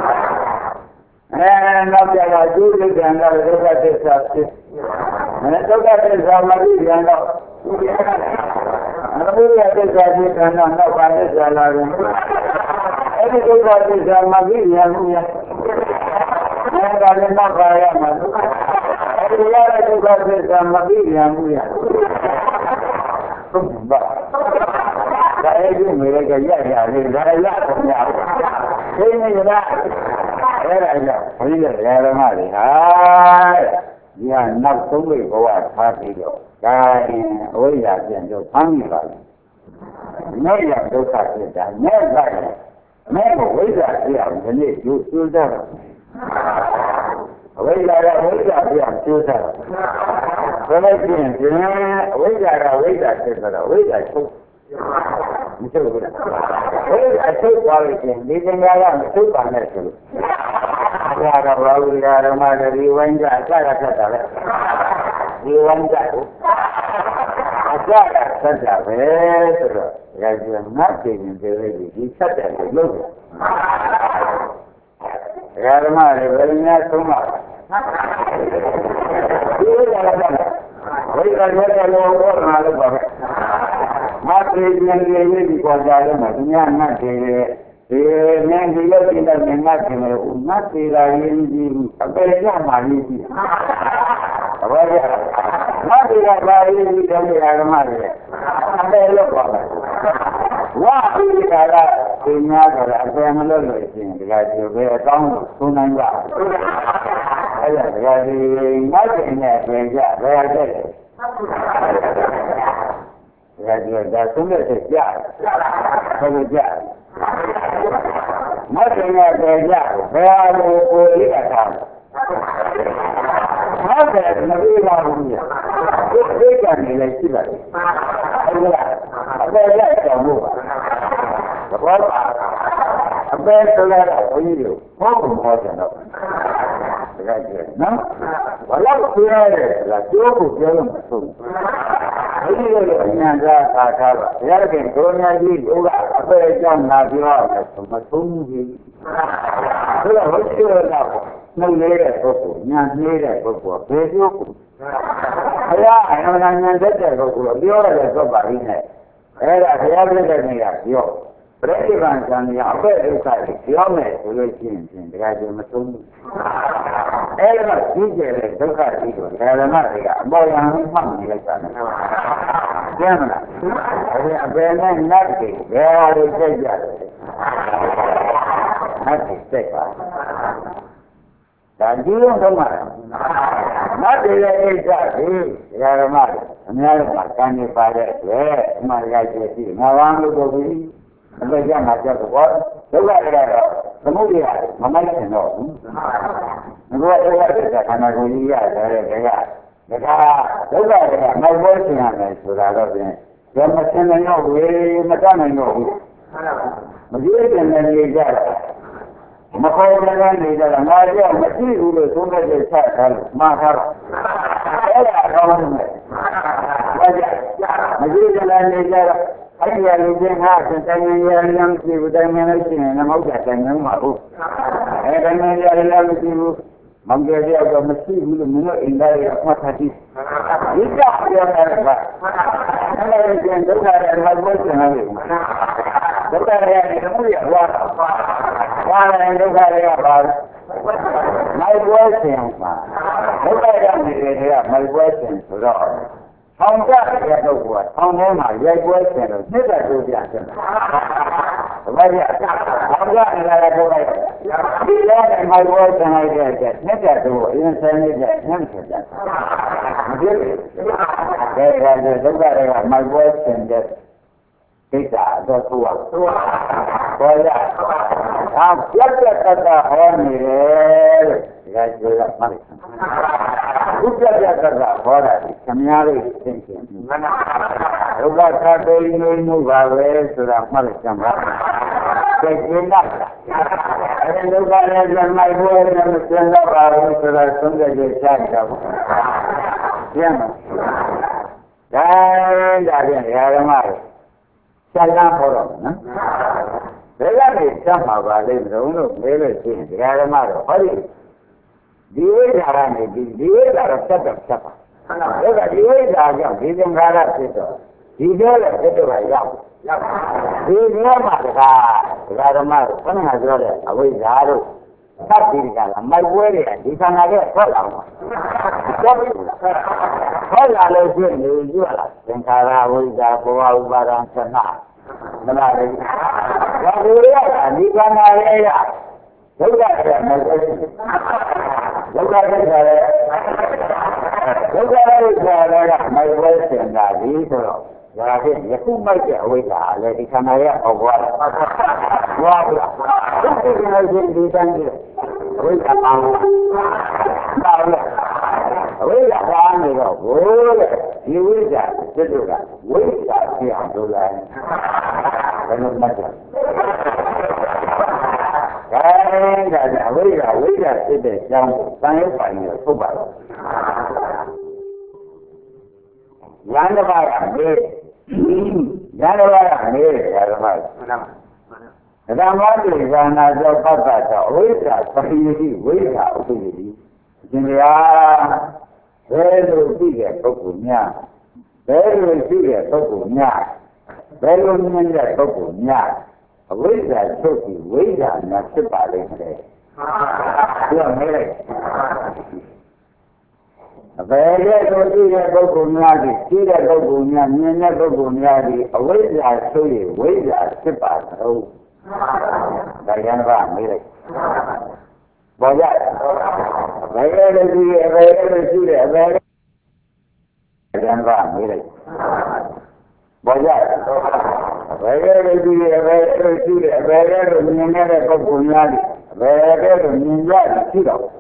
နောက်ကြတော့ကျိုးဒုက္ခကဒုက္ခသစ္စာသိဒုက္ခသစ္စာမသိရင်တော့သမုဒိယသစ္စာသိတဲ့နောက်ပါသစ္စာလာတယ်အဲ့ဒီဒုက္ခသစ္စာမသိရင်ဘူးဒါကလည်းနောက်ပါရမှာဒီရတဲ့ဒုက္ခသစ္စာမသိပြန်ဘူးရဟုတ်ပါဒါအဲ့ဒီမေကရရလေးဒါရပုံရသိနေရလားအဲ့ဒါကြောင့်ဘုရားဓမ္မတွေဟာဒီကနောက်ဆုံးဘဝထားပြီးတော့ဒါရင်အဝိဇ္ဇာပြန်တော့ဖမ်းမိပါလိမ့်မဲ့ရဒုက္ခဖြစ်တာမဲ့ကလည်းမဲ့ကိုဝိဇ္ဇာပြအောင်ဒီနေ့ကျိုးကြတော့အဝိဇ္ဇာကဝိဇ္ဇာပြောင်းကျိုးစားတယ်။ဒါနဲ့ပြင်အဝိဇ္ဇာကဝိဇ္ဇာဖြစ်တော့ဝိဇ္ဇာချုပ်မချုပ်ဘူးလား။ဝိဇ္ဇာချုပ်သွားလို့ပြင်ဒီပညာကမချုပ်ပါနဲ့ဆိုလို့။ဒါကဘာဝိဓမ္မတွေဝိညာဉ်အစရထက်တာလေ။ဒီဝိညာဉ်ကိုအစရထက်တာပဲဆိုတော့ဒါကငတ်တယ်ရင်ဒီဆက်တယ်လို့လုပ်တယ်။ဓမ္မတွေဘယ်လိုများဆုံးမှာဒီလိုလည်းဝိကရတဲ့လောဘောနာလို့ပါပဲမသေဉာဏ်ကြီးရေးဒီပေါ်ကြတယ်မှာသူများငတ်တယ်ဒီဉာဏ်ကြီးလို့ပြင်တဲ့ငတ်တယ်လို့ငတ်သေးတာရင်းကြီးအပေရမှာရင်းကြီးဘာလဲငတ်သေးတာပါရင်းကြီးတဲ့ဓမ္မတွေအပေလို့ပါပဲဝါဒီကရာဒီများကြတာအပေမလို့လို့ရှိရင်ဒီကကျိုးပဲအကောင်းဆုံးနိုင်ပါအဲ့ဒါတရားဒီငတ်တယ်နဲ့ပြင်ကြဘယ်ရတဲ့ဒါဆုံးတဲ့ကြဘယ်လိုကြမတ်တယ်နဲ့ပြင်ကြဘယ်လိုကိုလေးကထားဟုတ်တယ်မပြေပါဘူးညဒီကနေလည်းရှိပါတယ်ဟုတ်လားအပေလက်တော်မှုပါဘောပါအပေဆိုလည်းဘုန်းကြီးတို့ဘုန်းဘုရားကျွန်တော်တကယ်ကြည့်နော်ဘာလို့ပြောရဲလဲကျိုးကိုပြောလို့မဆုံးဘုန်းကြီးတို့အញ្ញံသားသာထားပါဘုရားခင်ကိုညာကြီးတို့ကအပေအကြောင်းနာပြောတယ်ဆိုမဆုံးဘူးဆိုတော့ဘုန်းကြီးတို့ကနှုတ်နေတဲ့ပုဂ္ဂိုလ်ညာနေတဲ့ပုဂ္ဂိုလ်ဘယ်လိုကိုဘုရားအမှန်ဉာဏ်သက်တဲ့ပုဂ္ဂိုလ်ပြောရတယ်ဆိုပါလိမ့်မယ်အဲ့ဒါဘုရားပြတဲ့နေရာပြောပြိဋိဘံသံဃာအပဲ့ဒုက္ခတွေပြောမယ်ဆိုလို့ရှိရင်တကယ်ကြီးမဆုံးဘူးအဲ့ဒါကကြီးကျယ်တဲ့ဒုက္ခကြီးကိုဓမ္မတွေကအပေါ်ယံမှတ်နေလိုက်တာနော်ကျမ်းမလားအဲ့ဒီအပဲနဲ့နတ်တွေဘယ်ဟာတွေစိတ်ကြတယ်နတ်တွေစိတ်ပါဒါဒီလိုတော့မှာနတ်တွေရဲ့အိစ္ဆာကြီးဓမ္မတွေအများကြီးကံနေပါတဲ့အတွက်အမှန်တရားကြည့်ရှိငါးပါးလို့ပြောပြီးအပေကြမှာကြောက်တော့ဒုက္ခတွေကတော့သမုဒိယမမိုက်ချင်တော့ဘူးငါတို့ကခန္ဓာကိုယ်ကြီးရတယ်တဲ့ကဒါဒုက္ခတွေကမိုက်ပွဲချင်ရတယ်ဆိုတာတော့ပြင်ဓမ္မသင်္ကေတဝေမတတ်နိုင်တော့ဘူးမကြည့်တဲ့နေကြတာမခေါ်တဲ့နေကြတာငါကြောက်မရှိဘူးလို့သုံးတဲ့ချက်ထားလို့မှားထားတော့အဲ့ဒါကောင်းတယ်ဘာကြမကြည့်တဲ့နေကြတာအဲ့ဒီလူချင်းဟာတိုင်းရရလမ်းရှိဘူးတိုင်းရလို့ရှိရင်မဟုတ်တာတိုင်းရမှာဟုတ်အဲ့တိုင်းရရလမ်းမရှိဘူးမောင်ကျတဲ့တော့မရှိဘူးလို့မင်းတို့အင်္ဂါရအမှတ်ထားကြည့်ဒီကပြောတာကအဲ့ဒီကျန်ဒုက္ခရအမှတ်ဖို့ကျန်တယ်ဒုက္ခရရဲ့သမုဒိယဘဝဘာလဲဒုက္ခရကဘာမိုက်ပွဲဆင်ပါဒုက္ခရနေတဲ့ကမိုက်ပွဲဆင်ဆိုတော့အောင်ကြရတော့ကွာအောင်ထဲမှာရိုက်ပွဲဆင်လို့နှစ်သက်တို့ပြတယ်ဘာကြအောင်ကြနေတာတော့လိုက်ဒီလိုနဲ့မိုက်ပွဲဆင်လိုက်တဲ့နှစ်သက်တို့အရင်ဆင်နေတဲ့နှမ်းချက်တယ်မဖြစ်ဘူးဒါကဒုက္ခရကမိုက်ပွဲဆင်တဲ့ကိစ္စတော့သူ့ဟာဘောရအာပြတ်ပြတ်တတ်ဟောနေတယ်တဲ့ဒီကကျေကမှတ်လိုက်ဘုရားပြတ်တတ်ဟောတာခမည်းလေးသင်ခြင်းမှန်ပါဒုက္ခသတ္တိနုမှုပါပဲဆိုတာမှတ်လိုက်ကြပါသိကျင်တာအဲဒီဒုက္ခနဲ့ဇမိုက်ဘောနဲ့မကျင်တော့ပါဘူးဆိုတာသုံးကြရချတာပေါ့ကျမ်းပါဒါဖြင့်ဓမ္မတွေဆက်လန်းဟောတော့နော်ဘယ်ကနေစမှာပါလိမ့်မလို့လို့ပြောလို့ရှိရင်တရားဓမ္မတော့ဟောဒီဝိဇ္ဇာကနေဒီဝိဇ္ဇာတော့ဆက်တော့ဆက်ပါဟုတ်ကဲ့ဒီဝိဇ္ဇာကြောင့်ဒီသင်္ခါရဖြစ်တော့ဒီပြောတဲ့ဖြစ်တော့ရောက်ဒီပြောမှာတရားဓမ္မတော့ခဏခါပြောတဲ့အဝိဇ္ဇာတို့သတ်ပြီးကြလားမိုက်ပွဲတွေကဒီခန္ဓာကထွက်လာမှာတော့ထွက်လာလို့ရှိရင်ဒီကျွတ်လာသင်္ခါရဝိဇ္ဇာဘဝဥပါဒံသနာမလားလေဘာလို့လဲဒီခန္ဓာရဲ့ဒုက္ခရဲ့မိုက်ပွဲဒုက္ခရဲ့ဒုက္ခရဲ့မိုက်ပွဲစင်တာဒီဆိုတော့ဒါဖြင့်ယခုမိုက်တဲ့အဝိဇ္ဇာလည်းဒီခန္ဓာရဲ့အောက်ဘဝဘဝကဒီလိုချင်းဒီတန်းကြီးအဝိဇ္ဇာပါလို့အဝိဇ္ဇာပါနေတော့ဘိုးတဲ့ဒီဝိဇ္ဇာစစ်တို့ကဝိဇ္ဇာဖြစ်အောင်လုပ်လိုက်ဘယ်လိုမှတ်ကြဒါအဝိဇ္ဇာစစ်တဲ့ကြောင်းကိုတန်ရုပ်ပိုင်နဲ့ထုတ်ပါတော့ဉာဏ်တစ်ပါးကနေဉာဏ်တစ်ပါးကနေဓမ္မဓမ္မတိဇာနာသောပတ္တသောအဝိဇ္ဇာပရိယတိဝိဇ္ဇာဥပ္ပယတိရှင်ဗျာဘယ်လိုသိတဲ့ပုဂ္ဂိုလ်များဘယ်လိုသိတဲ့ပုဂ္ဂိုလ်များဘယ်လိုမြင်တဲ့ပုဂ္ဂိုလ်များအဝိဇ္ဇာချုပ်ပြီးဝိဇ္ဇာများဖြစ်ပါလိမ့်မယ်ပြောနေလိုက်အဘယ်ရဲ့သိတဲ့ပုဂ္ဂိုလ်များကြီးသိတဲ့ပုဂ္ဂိုလ်များမြင်တဲ့ပုဂ္ဂိုလ်များကြီးအဝိဇ္ဇာချုပ်ရင်ဝိဇ္ဇာဖြစ်ပါတော့ဒါရန်ကမေးလိုက်ဘောကြဘယ်ရဲ့သိရဲ့ဘယ်ရဲ့သိတဲ့အဘယ်ရန်ကမေးလိုက်ဘောကြဘယ်ရဲ့သိရဲ့ဘယ်ရဲ့သိတဲ့အဘယ်ရဲ့မြင်တဲ့ပုဂ္ဂိုလ်များကြီးဘယ်ရဲ့မြင်ရရှိတော့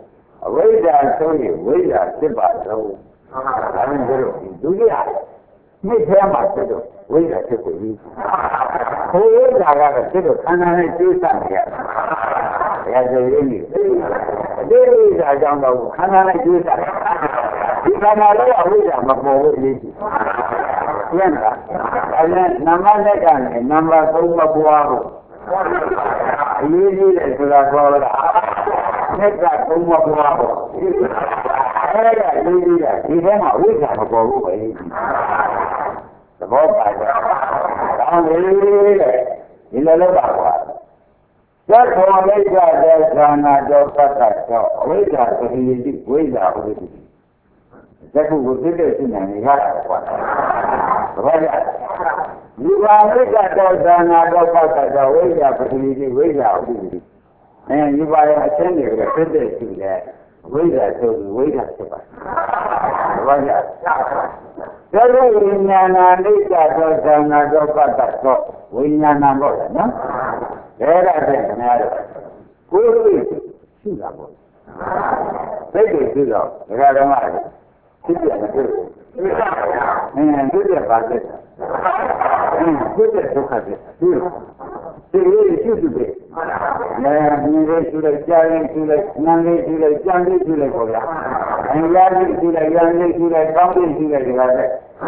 အဝိဇ္ဇာဆိုရင်ဝိဇ္ဇာဖြစ်ပါတော့ဒါမှမဟုတ်ဒုတိယမိထဲမှာဖြစ်တော့ဝိဇ္ဇာဖြစ်ကိုကြီးဘုရားကတော့ဖြစ်တော့ခန္ဓာနဲ့ကျိုးစားနေရဘုရားဆိုရင်ဒီဝိဇ္ဇာကြောင့်တော့ခန္ဓာနဲ့ကျိုးစားဒီခန္ဓာလေးအဝိဇ္ဇာမပေါ်ဘူးလေကျန်တာအဲ့နံပါတ်1ကနေနံပါတ်3မပွားဘူးအရေးကြီးတယ်ဆိုတာပြောတာနှစ်က3မပွားဘူးအဲ့ဒါရေးကြီးတာဒီထဲမှာဝိဇ္ဇာမပေါ်ဘူးပဲသဘောပါကြ။ကောင်းပြီတဲ့ဒီလိုလုပ်ပါကွာ။သတ်တော်လိုက်ကြတဲ့ခန္ဓာတော်သတ်တာတော့ဝိဇ္ဇာသတိတိဝိဇ္ဇာဝိတ္တိ။သက်ခုကိုသိတဲ့စိတ်နဲ့ရတာကွာ။သဘောကျ။ဒီပါလိုက်ကြတဲ့ခန္ဓာတော်သတ်တာတော့ဝိဇ္ဇာသတိတိဝိဇ္ဇာဝိတ္တိ။ဒီပါရဲ့အချင်းတွေကသိတဲ့စိတ်နဲ့ဝိဇ္ဇာဆိုပြီးဝိဇ္ဇာဖြစ်ပါတယ်။သဘောကျ။သောဝိညာဏလိစ္ဆာသောသံဃာသောပတ္တသောဝိညာဏပေါ့လေနော်။ဒါရတဲ့ခင်ဗျားတို့ကိုယ်သိရှိတာပေါ့။သိတယ်ရှိတော့ဒကာဓမ္မတွေသိတယ်မသိဘူး။သိတယ်ပါတဲ့။သိတယ်ဒုက္ခတဲ့။ဒီလိုရှိတယ်။ဒီလိုရှိတယ်ကြားရင်ရှိတယ်နားလေးရှိတယ်ကြားလေးရှိတယ်ပေါ့ဗျာ။အရာလေးရှိတယ်ရန်လေးရှိတယ်ကောင်းလေးရှိတယ်ဒီကနေ့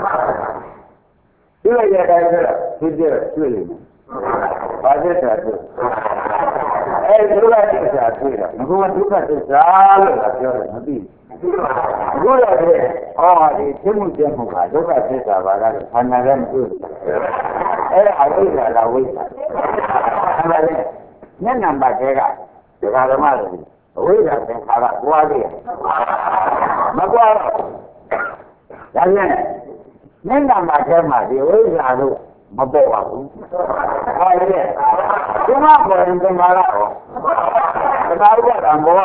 ဒီလိုရတဲ့အခါသူကျတွေ့လိမ့်မယ်။ဘာသက်သာတွေ့အဲဒုက္ခသစ္စာတွေ့တာငါကဒုက္ခသစ္စာလို့ပြောတယ်မသိဘူး။ဘုရားရဲ့ဒီသိမှုကျမှုကဒုက္ခသစ္စာပါလားခန္ဓာလည်းမတွေ့ဘူး။အဲ့ဒါအဝိဇ္ဇာလားဝိဇ္ဇာ။အဲ့ဒါလေမျက်နှာပါတဲ့ကဒကာဓမ္မတွေအဝိဇ္ဇာသင်္ခါရပွားသေးမပွားတော့ဒါပြန်မျက်နှာပါတဲ့မှာဒီဝိဇ္ဇာလို့မပေါ်ပါဘူး။ဟာလေဒီမှာပေါ်ရင်သင်္ခါရရောဒါကဘာဘော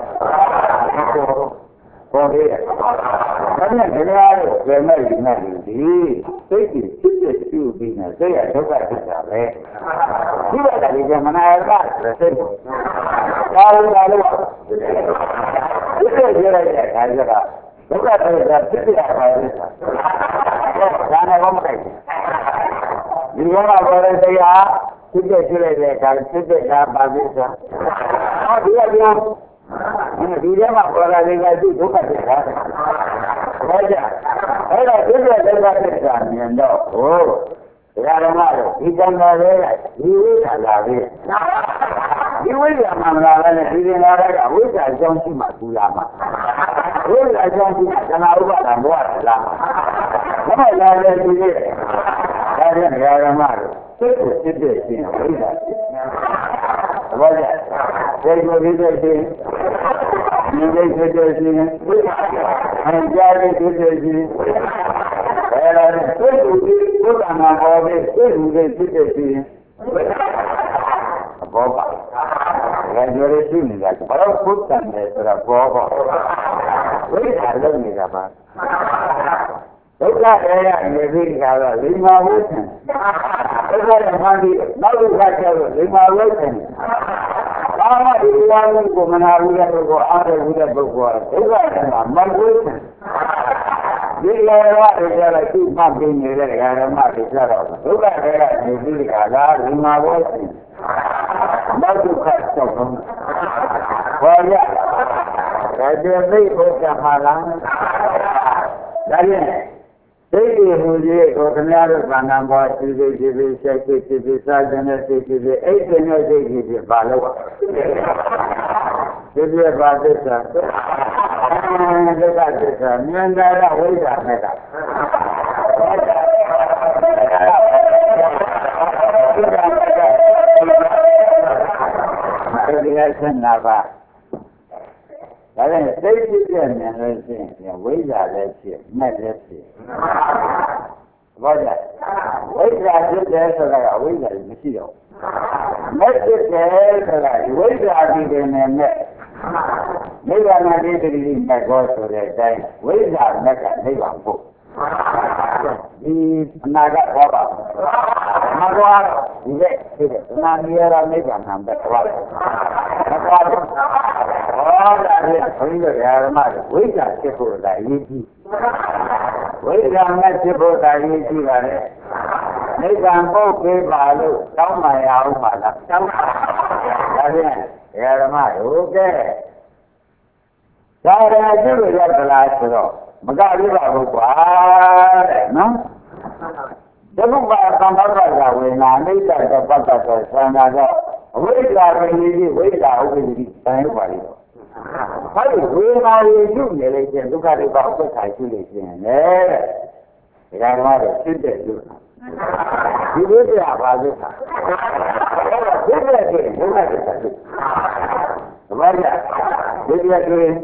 ပေါ်သေးတယ်။ဒါနဲ့ဒီလိုအားဖြင့်မဲ့ဒီမဲ့ဒီစိတ်ကြီးဖြစ်ဖြစ်ပြုပြီးနေစိတ်ရဒုက္ခဖြစ်တာပဲ။ဒီဘက်ကဒီကမနာရကစိတ်ကာလလာလို့ဒီလိုကြရတဲ့အခါကျတော့ဒုက္ခဖြစ်တာဖြစ်ရပါလိမ့်မယ်။ဒါနဲ့ဘာမှမဖြစ်ဘူး။ဒီဘောကပေါ်တဲ့တရားဖြစ်လိုက်တဲ့အခါဖြစ်တဲ့အခါပါလိမ့်မယ်။ဟောဒီကပြောဒီထဲမှာပေါ်လာတဲ့ကသူဒုက္ခဖြစ်တာ။ဟုတ်ကြ။အဲ့တော့ဒီလိုဒုက္ခဖြစ်တာမြင်တော့ဟိုဒါရမလို့ဒီကံတော်လေးကဒီဝိသလာပဲ။ဒီဝိဇ္ဇာမှမလာနဲ့ဒီရင်လာတဲ့ဝိဇ္ဇာအကြောင်းရှိမှသူလာမှာ။ဝိဇ္ဇာအကြောင်းရှိမှသနာဥပါဒံဘဝလာမှာ။ဘာမှလာလဲဒီလေ။ဒါဖြင့်ဒကာရမတို့စိတ်ကိုစစ်တဲ့ရှင်ဝိဇ္ဇာဖြစ်။သဘောကျ။စိတ်ကိုစစ်တဲ့ရှင်ဒီလိုဖြစ်တဲ့ရှင်အကြားလေးဖြစ်တဲ့ရှင်အဲ့ဒါစိတ်ကိုဘုရားနာဟောပြီးစိတ်ကိုဖြစ်တဲ့ရှင်ဘောပါ။ဒါကြရရှိနေတာဘာလို့ဘုရားနဲ့ဆိုတာဘောပါ။ဝိဇ္ဇာလုံးနေတာပါ။ဒုက္ခရဲ့နေပြီးကြတော့လိမ္မာဝိသံ။ဒုက္ခရဲ့မှန်ပြီးနောက်ဒုက္ခကျတော့လိမ္မာဝိသံ။ဘာမှဒီဝါရုံကိုမနာဘူးတဲ့ပုဂ္ဂိုလ်အားရဘူးတဲ့ပုဂ္ဂိုလ်ဒုက္ခရဲ့မဝိသံ။ဒီလိုရတဲ့ကြတော့သူ့မှပြင်းနေတဲ့ဓမ္မတွေကြတော့ဒုက္ခရဲ့နေပြီးကြတာလိမ္မာဝိသံ။နောက်ဒုက္ခကြောင့်ဘောရဒါတည်းသိဖို့ကမှာလားဒါဖြင့်သိတယ်ဟူကြီးကိုခင်ဗျားတို့ကံကံပေါ်ရှိသေးရှိသေးရှိသေးရှိသေးစားတဲ့စိတ်ရှိသေးအဲ့ဒီနဲ့စိတ်ကြီးဖြစ်ပါလို့ဒီပြပါသစ္စာဒုက္ခသစ္စာမြင်တာကဝိဇ္ဇာနဲ့တာဒီကဆက်နာပါဒါနဲ့စိတ်ဖြစ်တဲ့ဉာဏ်လည်းရှိရင်ဝိဇ္ဇာလည်းဖြစ်မဲ့လည်းဖြစ်ဘာကြဝိဇ္ဇာဖြစ်တယ်ဆိုတာကဝိဇ္ဇာမရှိတော့မဲ့ဖြစ်တယ်ဆိုတာဝိဇ္ဇာပြီးတယ်နဲ့နိဗ္ဗာန်တည်းတည်းနဲ့ကောဆိုတဲ့အတိုင်းဝိဇ္ဇာနဲ့ကနိဗ္ဗာန်ဖို့ဒီအနာဂတ်ဟောပါမကွာဒီလေဖြစ်တယ်နာမည်ရနိဗ္ဗာန်နံပဲသွားတယ်ဟောဒါဖြင့်ဘုန်းကြီးတို့ဓမ္မတွေဝိဇ္ဇာဖြစ်ဖို့ဒါအရေးကြီးဝိဇ္ဇာနဲ့ဖြစ်ဖို့ဒါအရေးကြီးပါလေနိဗ္ဗာန်ပုတ်ပေးပါလို့တောင်းမှရအောင်ပါလားတောင်းပါဒါဖြင့်ဓမ္မတို့ကဲဒါရအကျိုးရသလားဆိုတော့မကလေးပါဘူးကွာတဲ့နော်ဒုက္ခသံဃာကဝေနာအိဋ္ဌတပတ္တသောသံဃာကအဝိဇ္ဇာဝိနည်းကြီးဝိဇ္ဇာဥပ္ပဒိတန်ရုပ်ပါလိမ့်တော့ဟာဒီဝေနာရည်ပြုနေလို့ချင်းဒုက္ခတွေပါဥပ္ပခါရှိလို့ချင်းလေဒီကမှာတော့ဖြစ်တဲ့လူဒီဝိဇ္ဇာဘာလို့ခါဖြစ်တဲ့ဒုက္ခတွေဖြစ်ဘာလဲဒီပြည့်တွေ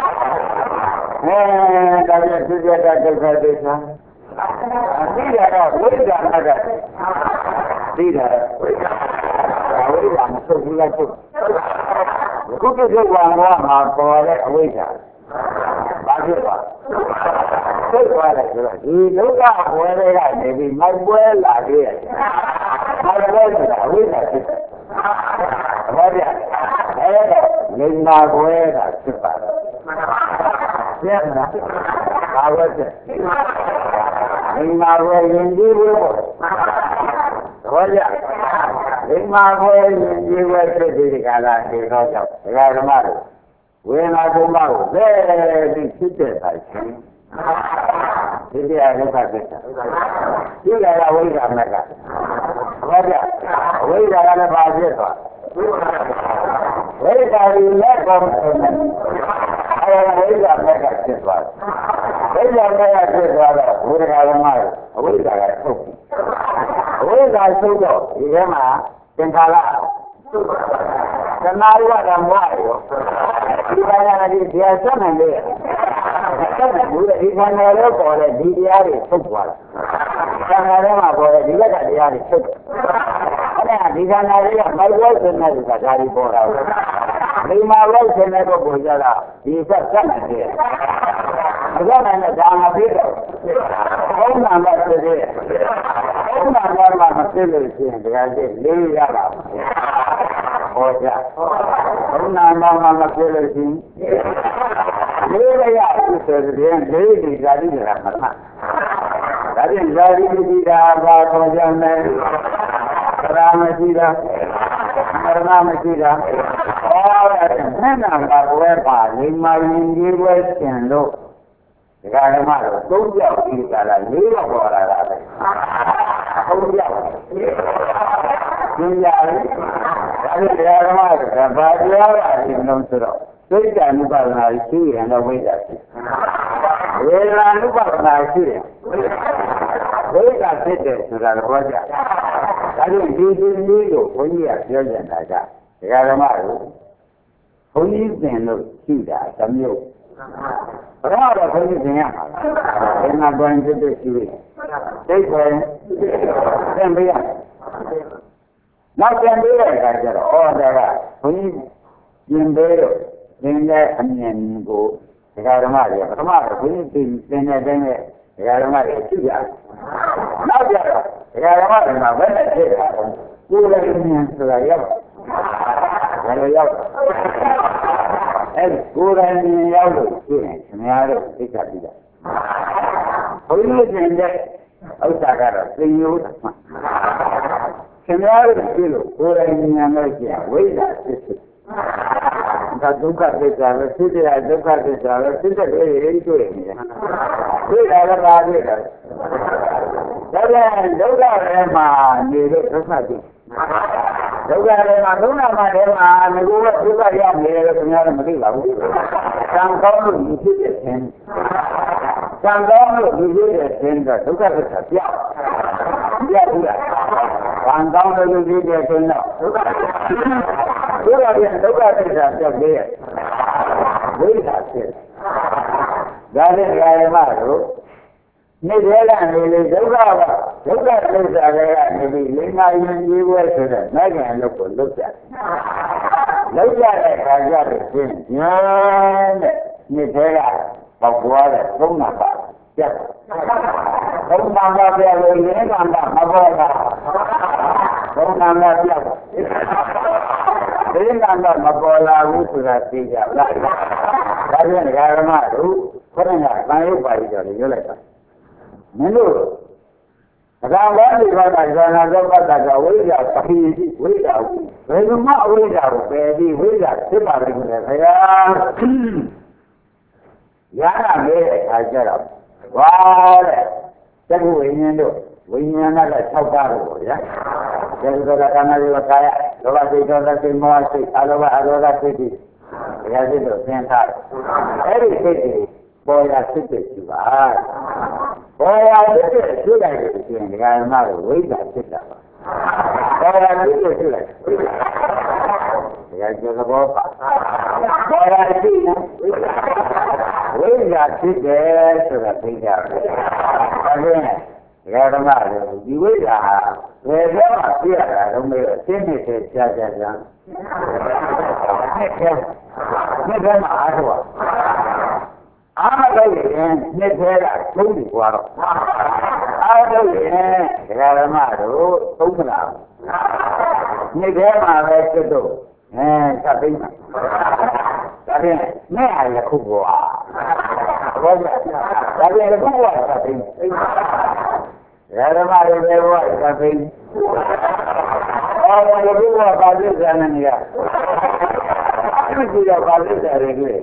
ဒါပြည့်ဖြစ်တဲ့ဒုက္ခတွေသာသိရတော့ဝိဇ္ဇာနဲ့သိတာဝိဇ္ဇာမဆုတ်ဘူးလားဆုတ်ခုကိစ္စကမှာပေါ်တဲ့အဝိဇ္ဇာဘာဖြစ်ပါသိသွားတယ်ဆိုတော့ဒီဒုက္ခဝယ်တွေကနေပြီးမိုက်ပွဲလာခဲ့ရတယ်မိုက်ပွဲဆိုတာအဝိဇ္ဇာဖြစ်တယ်ဘာပြအဲ့တော့လိမ္မာပွဲတာဖြစ်ပါတယ်ပြည့်မလားဘာဝတ်တယ်လိမ္မာပွဲရင်ကြီးပွဲပေါ့ဘောကြလိမ္မာပွဲရင်ကြီးပွဲဖြစ်ဒီကလာဒီတော့ကြောင့်ဒကာဓမ္မတို့ဝေနာကုမကိုလဲပြီးဖြစ်တဲ့အခါချင်းဒီတရားဒုက္ခသစ္စာဒီကရဝိဇ္ဇာမကဘောကြဝိဇ္ဇာကလည်းပါဖြစ်သွားဝိဇ္ဇာကြီးလက်ကောင်းတယ်အဲဝိဇ္ဇာမကဖြစ်သွားတယ်ဝိဇ္ဇာမကဖြစ်သွားတော့ဘုရားဓမ္မတို့အဝိဇ္ဇာကထုတ်ပြီအဝိဇ္ဇာထုတ်တော့ဒီထဲမှာသင်္ခါရသနာရကဓမ္မရောဒီဘာသာကြီးတရားစနိုင်လေဆက်နေဘူးဒီခန္ဓာရောပေါ်တဲ့ဒီတရားတွေထုတ်သွားတယ်ခန္ဓာထဲမှာပေါ်တဲ့ဒီလက်ကတရားတွေထုတ်တယ်အဲ့ဒါဒီခန္ဓာတွေကမိုက်ဝဲစင်တဲ့ကဒါတွေပေါ်တာဒီမှာဝဲစင်တဲ့ပုဂ္ဂိုလ်ကြတာဒီဆက်နိုင်တယ်ဒါကလည်းဒါမှပြည့်တော့ဘုံနာမဖြစ်သေးတယ်ဘုံနာမဖြစ်လို့ရှိရင်တရားကြီးလေးရတာဟောကြဘုံနာမဖြစ်လို့ရှိရင်လေးရဖြစ်ဆိုတဲ့လေးဒီဇာတိကမထဒါဖြင့်ဇာတိတိတာဘာခေါ်ကြမလဲရာမရှိတာမရဏမရှိတာဟောတဲ့ဆန္ဒကဘွယ်ပါလိမ္မာရင်ကြီးပွဲရှင်လို့ဒီကရမတော့သုံးယောက်ဒီကလာ၄ယောက်ပေါ်လာတာပဲသုံးယောက်ကျင်းရတယ်ဒါဖြင့်ဒီကရမကဘာတရားရည်လုံးဆိုတော့သိက္ခာနုပါဒနာရှိရင်တော့ဝိဇ္ဇာရှိဝေဒနာနုပါဒနာရှိရင်ဝိဇ္ဇာဖြစ်တယ်ဆိုတာတော့ဟောကြဒါကြောင့်ဒီလေးကိုဘုန်းကြီးကပြောကြတာကဒကာဓမ္မတို့ဘုန်းကြီးသင်လို့ရှိတာတစ်မျိုးဘယ်တော့ဘုန်းကြီးသင်ရမှာလဲဘယ်မှာပွင့်ဖြစ်ဖြစ်ရှိသိခွင့်သင်ပေးရနောက်ပြန်ပေးတဲ့အခါကျတော့ဩဒါကဘုန်းကြီးပြင်ပေးတော့သင်တဲ့အမြင်ကိုဒကာဓမ္မတွေပထမတော့ဘုန်းကြီးသင်တဲ့အတိုင်းနဲ့ဒကာဓမ္မတွေရှိကြတယ်နောက်ကျတော့ဒကာဓမ္မတွေမှာဘယ်နဲ့ဖြစ်တာလဲကိုယ်လည်းဉာဏ်ဆိုတာရောက်ဘယ်လိုရောက်အဲ့ကိုယ်လည်းဉာဏ်ရောက်လို့ရှိရင်ခင်ဗျားတို့သိချပြီးတာဘုန်းကြီးသင်တဲ့ဥစ္စာကတော့သင်ယူတာခင်ဗျားတို့သိလို့ကိုယ်လည်းဉာဏ်လို့ရှိရင်ဝိဇ္ဇာဖြစ်ဖြစ်ဒါဒုက္ခသစ္စာပဲဖြစ်တဲ့ဒုက္ခသစ္စာပဲဖြစ်တဲ့ရေးရေးတွေ့နေတယ်တွေ့တာလည်းပါတွေ့တယ်ဒါပြန်ဒုက္ခထဲမှာနေလို့ဒုက္ခသိဒုက္ခထဲမှာဒုက္ခမှာထဲမှာငကိုကဒုက္ခရောက်နေတယ်ခင်ဗျားလည်းမသိပါဘူးကံကောင်းလို့ဒီဖြစ်တဲ့ခြင်းကံကောင်းလို့ဒီဖြစ်တဲ့ခြင်းတော့ဒုက္ခသစ္စာပြောက်ဘူးလားကံကောင်းလို့ဒီဖြစ်တဲ့ခြင်းတော့ဒုက္ခပြန်ဒုက္ခသစ္စာပြောက်သေးရဲ့ဝိဇ္ဇာဖြစ်ဒါနဲ့ဓမ္မတို့နေတဲ့ကနေလေဒုက္ခကဒုက္ခသစ္စာကနေပြီးလိမ္မာရင်ကြီးပွဲဆိုတဲ့နိုင်ငံလို့ကိုလွတ်ကြတယ်လွတ်ကြတဲ့ခါကျတော့ရှင်းညာတဲ့နေတဲ့ကပေါက်သွားတဲ့သုံးနာပါပြတ်သုံးနာပါပြလို့ရင်းကမှမပေါ်တာသုံးနာနာမပြောက်ဝိညာဏမပေါ်လာဘူးဆိုတာသိကြလားဒါဖြင့်ဓမ္မတို့ခொနကတန်ရုပ်ပါဠိတော်တွေရွတ်လိုက်ပါမင်းတို့အကောင်ကောင်းဒီဘာသာဇာနာသောပတ္တကဝိဇ္ဇာပတိဝိဇ္ဇာဘယ်သူမှအဝိဇ္ဇာကိုပယ်ပြီးဝိဇ္ဇာဖြစ်ပါလိမ့်မယ်ခင်ဗျာရဟန်းမေးတဲ့အခါကျတော့ဝါတဲ့သက္ကဝိညာဉ်တို့ဝိညာဏက6ပါးလို့ပေါ့ဗျာသက္ကဝကနာယောကာယလောဘစိတ်ဒေါသစိတ်မောဟစိတ်အလောဘအရောဂစိတ်ဒီတရားစိတ်တို့သင်ထားတယ်အဲ့ဒီစိတ်တွေပေါ်ရစိတ်တွေရှိပါပေါ်ရစိတ်တွေရှိလိုက်လို့ရှိရင်ဒီကနေ့မှဝိဇ္ဇာဖြစ်တာပါပေါ်ရစိတ်တွေရှိလိုက်တရားကျသဘောပါပေါ်ရစိတ်နဲ့ဝိဇ္ဇာဖြစ်တယ်ဆိုတာသိကြတယ်ဒါဖြင့်ဓမ္မတွေဒီဝိဇ္ဇာဟာဘယ်တော့မှပြရတာတော့မေးတော့ရှင်းနေတဲ့ကြာကြာကြာနှစ်ထဲမှာအားထုတ်အားမထုတ်ရင်နှစ်ထဲကသုံးပြီးသွားတော့အားထုတ်ရင်ဓမ္မတို့သုံးမလားနှစ်ထဲမှာပဲကျွတ်တော့သတ်သိမ်းဒါဖြင့်မဲ့အားရခုဘောဘောကြဒါဖြင့်ခုဘောသတ်သိမ်းဓမ္မတွေလည်းဘောသတ်သိမ်းအော်ဒီခုဘောပါဠိစံနေရဒီကပါဠိစံတွေတွေ့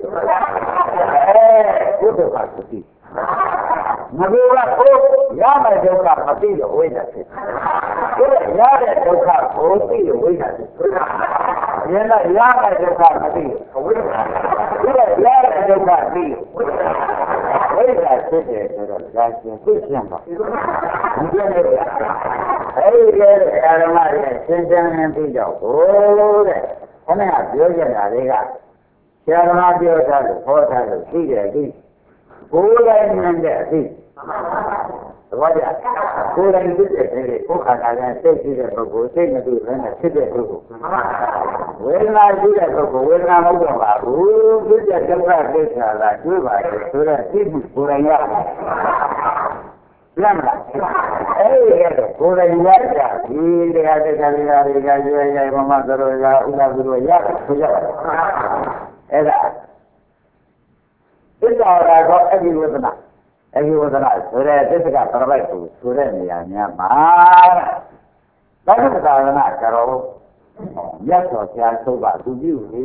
ဘုဒ္ဓဘာသာတိမဘိုးကကိုရမယ်ဒုက္ခမသိလို့ဝိဇ္ဇာဖြစ်ကိုရတဲ့ဒုက္ခကိုသိလို့ဝိဇ္ဇာဖြစ်ရင်းနဲ့ရမယ်ဒုက္ခမသိလို့ဝိဇ္ဇာကိုရတဲ့ဒုက္ခသိဝိဇ္ဇာဖြစ်တယ်ဆိုတော့ဒါချင်းသိချင်ပါဒီလိုနဲ့အဲဒီကဓမ္မရဲ့ရှင်းရှင်းလင်းပြီးတော့ဟိုတဲ့ခဏပြောကြတာတွေကဆရာသမားပြောထားလို့ဟောထားလို့သိတယ်သိကိုယ်တိုင်မြင်တဲ့အသိသဘောကျကိုယ်တိုင်သိတဲ့တွေကိုယ်ခန္ဓာနဲ့သိရှိတဲ့ပုဂ္ဂိုလ်သိမသိဘဲနဲ့ဖြစ်တဲ့ပုဂ္ဂိုလ်ဝေဒနာရှိတဲ့ပုဂ္ဂိုလ်ဝေဒနာမဟုတ်တော့ပါဘူးသိတဲ့ဒုက္ခသိစ္စာလားတွေ့ပါလေဆိုတော့သိမှုကိုယ်တိုင်ရပါလမ်းမလားအဲ့ဒီကတော့ကိုယ်တိုင်ရတာဒီတရားတရားတွေကရွေးရွေးမမသရောကဥဒ္ဒဘုရောရတာဆိုကြပါအဲ့ဒါသစ္စာကတော့အဘိဝဒနာဆိုတဲ့သစ္စာပရပိုက်ကိုဆိုတဲ့နေရာများမှာသက္ကတာရဏကျတော့ရတ်တော်ဆရာဆုံးပါသူပြုလေ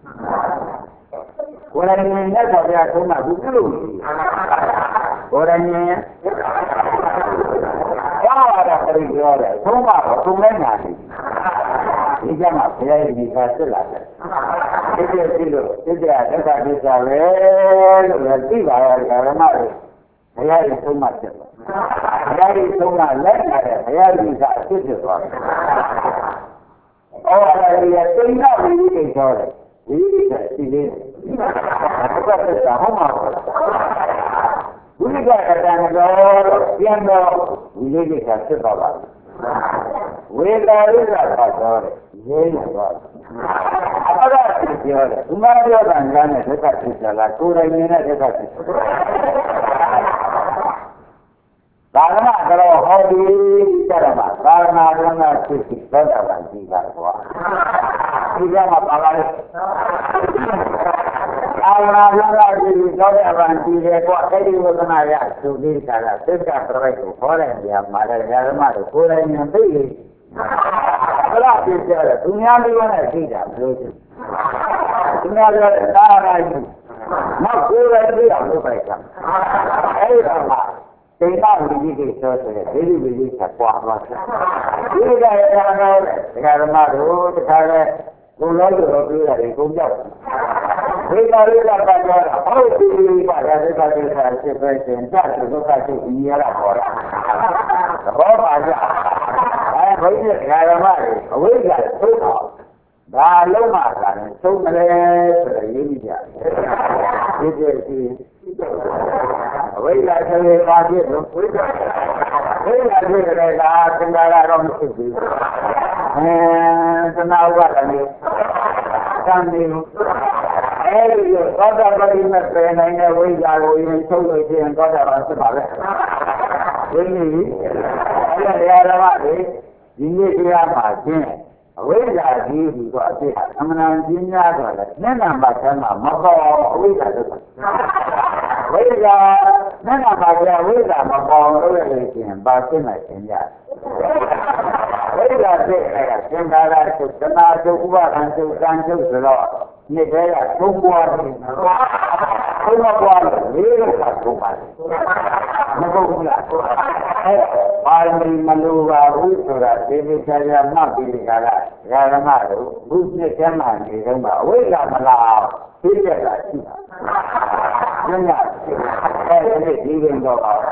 ကိုယ်တိုင်မြင်ရတ်တော်ဆရာဆုံးပါသူပြုလို့ကိုယ်တိုင်မြင်ဘာသာပြပြောတယ်ဆုံးပါတော့သုံးလိုက်နာတယ်ဒီကမှာဘုရားရဲ့ဒီကဆက်လာတယ်ဒီလိုဒီလိုဒီကဒုက္ခဒုက္ခပဲလို့သိပါရဲ့ဓမ္မတွေဘုရားရဲ့ဆုံးမဖြစ်တယ်ဘုရားရဲ့ဆုံးမလက်ရတယ်ဘုရားရဲ့ကအဖြစ်ဖြစ်သွားတယ်။အော်အဲဒီကသိနာဝိရိယကျော်တယ်ဝိရိယရှိသေးတယ်။ဘုရားကဟောမှာဝိရိယကတန်တော်ပြန်တော့ဝိရိယကဖြစ်သွားပါဘူး။ဝေဒရိကသာတော်တယ်ရေးနေတော့အပဒါပြောတယ်ဥမာပြောတာညာနဲ့ဒုက္ခဖြစ်ကြလားကိုယ်တိုင်မြင်တဲ့ဒုက္ခဖြစ်ဒါကမှတော့ဟောဒီကြရမှာသာသနာ့ဓမ္မဖြစ်ပြီးသောတာပန်ကြီးပါကွာဒီကမှာပါလာတယ်သာသနာ့ဓမ္မဖြစ်ပြီးသောတာပန်ကြီးတယ်ကွာအဲ့ဒီဝဒနာရသူဒီကလာသစ္စာပြိုက်ကိုဟောတဲ့နေရာမှာလည်းဓမ္မတွေကိုယ်တိုင်မြင်သိတယ်ဘလားပြကြတယ်သူများလေးနဲ့သိတာမလို့သူများလည်းသာရာကြီးနောက်ကိုယ်တိုင်သိအောင်လုပ်ပိုက်တာအဲ့ဒါမှသိနာဝိကြီးကိုဆိုတဲ့ဒိဋ္ဌိဝိကြီးကပွားသွားတယ်ဒီကရတာတော့ဓမ္မတို့တခါလဲဘုံလုံးတို့ပြောရတယ်ကုန်ကြောက်ဒီကလေးကပြောတာဟုတ်ပြီပါဒါကတည်းကဖြစ်ပဲရှင်ကြတယ်ဒုက္ခရှိနေရတာပေါ်တာသဘောပါကြဘုန်းကြီးဓမ္မတွေအဝိဇ္ဇာသို့တော့ဒါလုံးမှသာတယ်သုံးမလဲဆိုတော့ရေးကြည့်ဒီအဝိဇ္ဇာဆိုရင်ပါပြည့်လို့ဝိဇ္ဇာဖြစ်တဲ့ကသင်္ခါရတော့မရှိဘူးသနာဥပါဒ်နဲ့သံနေအဲဒီသောတာပတိမဲ့ပြေနိုင်တဲ့ဝိဇ္ဇာကိုရင်ချုပ်လို့ရှိရင်သောတာပန်ဖြစ်ပါပဲဝိနည်းအဲ့ဒါဓမ္မတွေဒီနေ့တရားမှာချင်းအဝိဇ္ဇာကြီးပြီးတော့အဖြစ်အမှန်တန်ကြီးများတော့လေမျက်နှာမှာဆမ်းမှာမပေါ်အဝိဇ္ဇာတော့ဝိဇ္ဇာမျက်နှာမှာကျဝိဇ္ဇာမပေါ်လို့လည်းရှင်ပါသိမှသင်ကြဝိဇ္ဇာသိအဲ့ဒါသင်္ခါရသုတနာသုဥပါဒံသုကံသုဆိုတော့နေ့တည်းကသုံးပွားတယ်ဘုရားပွားလို့လေးတော့သုံးပါတယ်မဟုတ်ဘူးလားအဲပါရမီမလိုပါဘူးဆိုတာသေသေချာချာမှတ်ပြီးကြတာဓမ္မတို့ဘုနှစ်ကျမ်းမှနေတော့မှအဝိဇ္ဇာမလားသိရတာရှိတာကျမ်းရအဲဒီဒီရင်တော့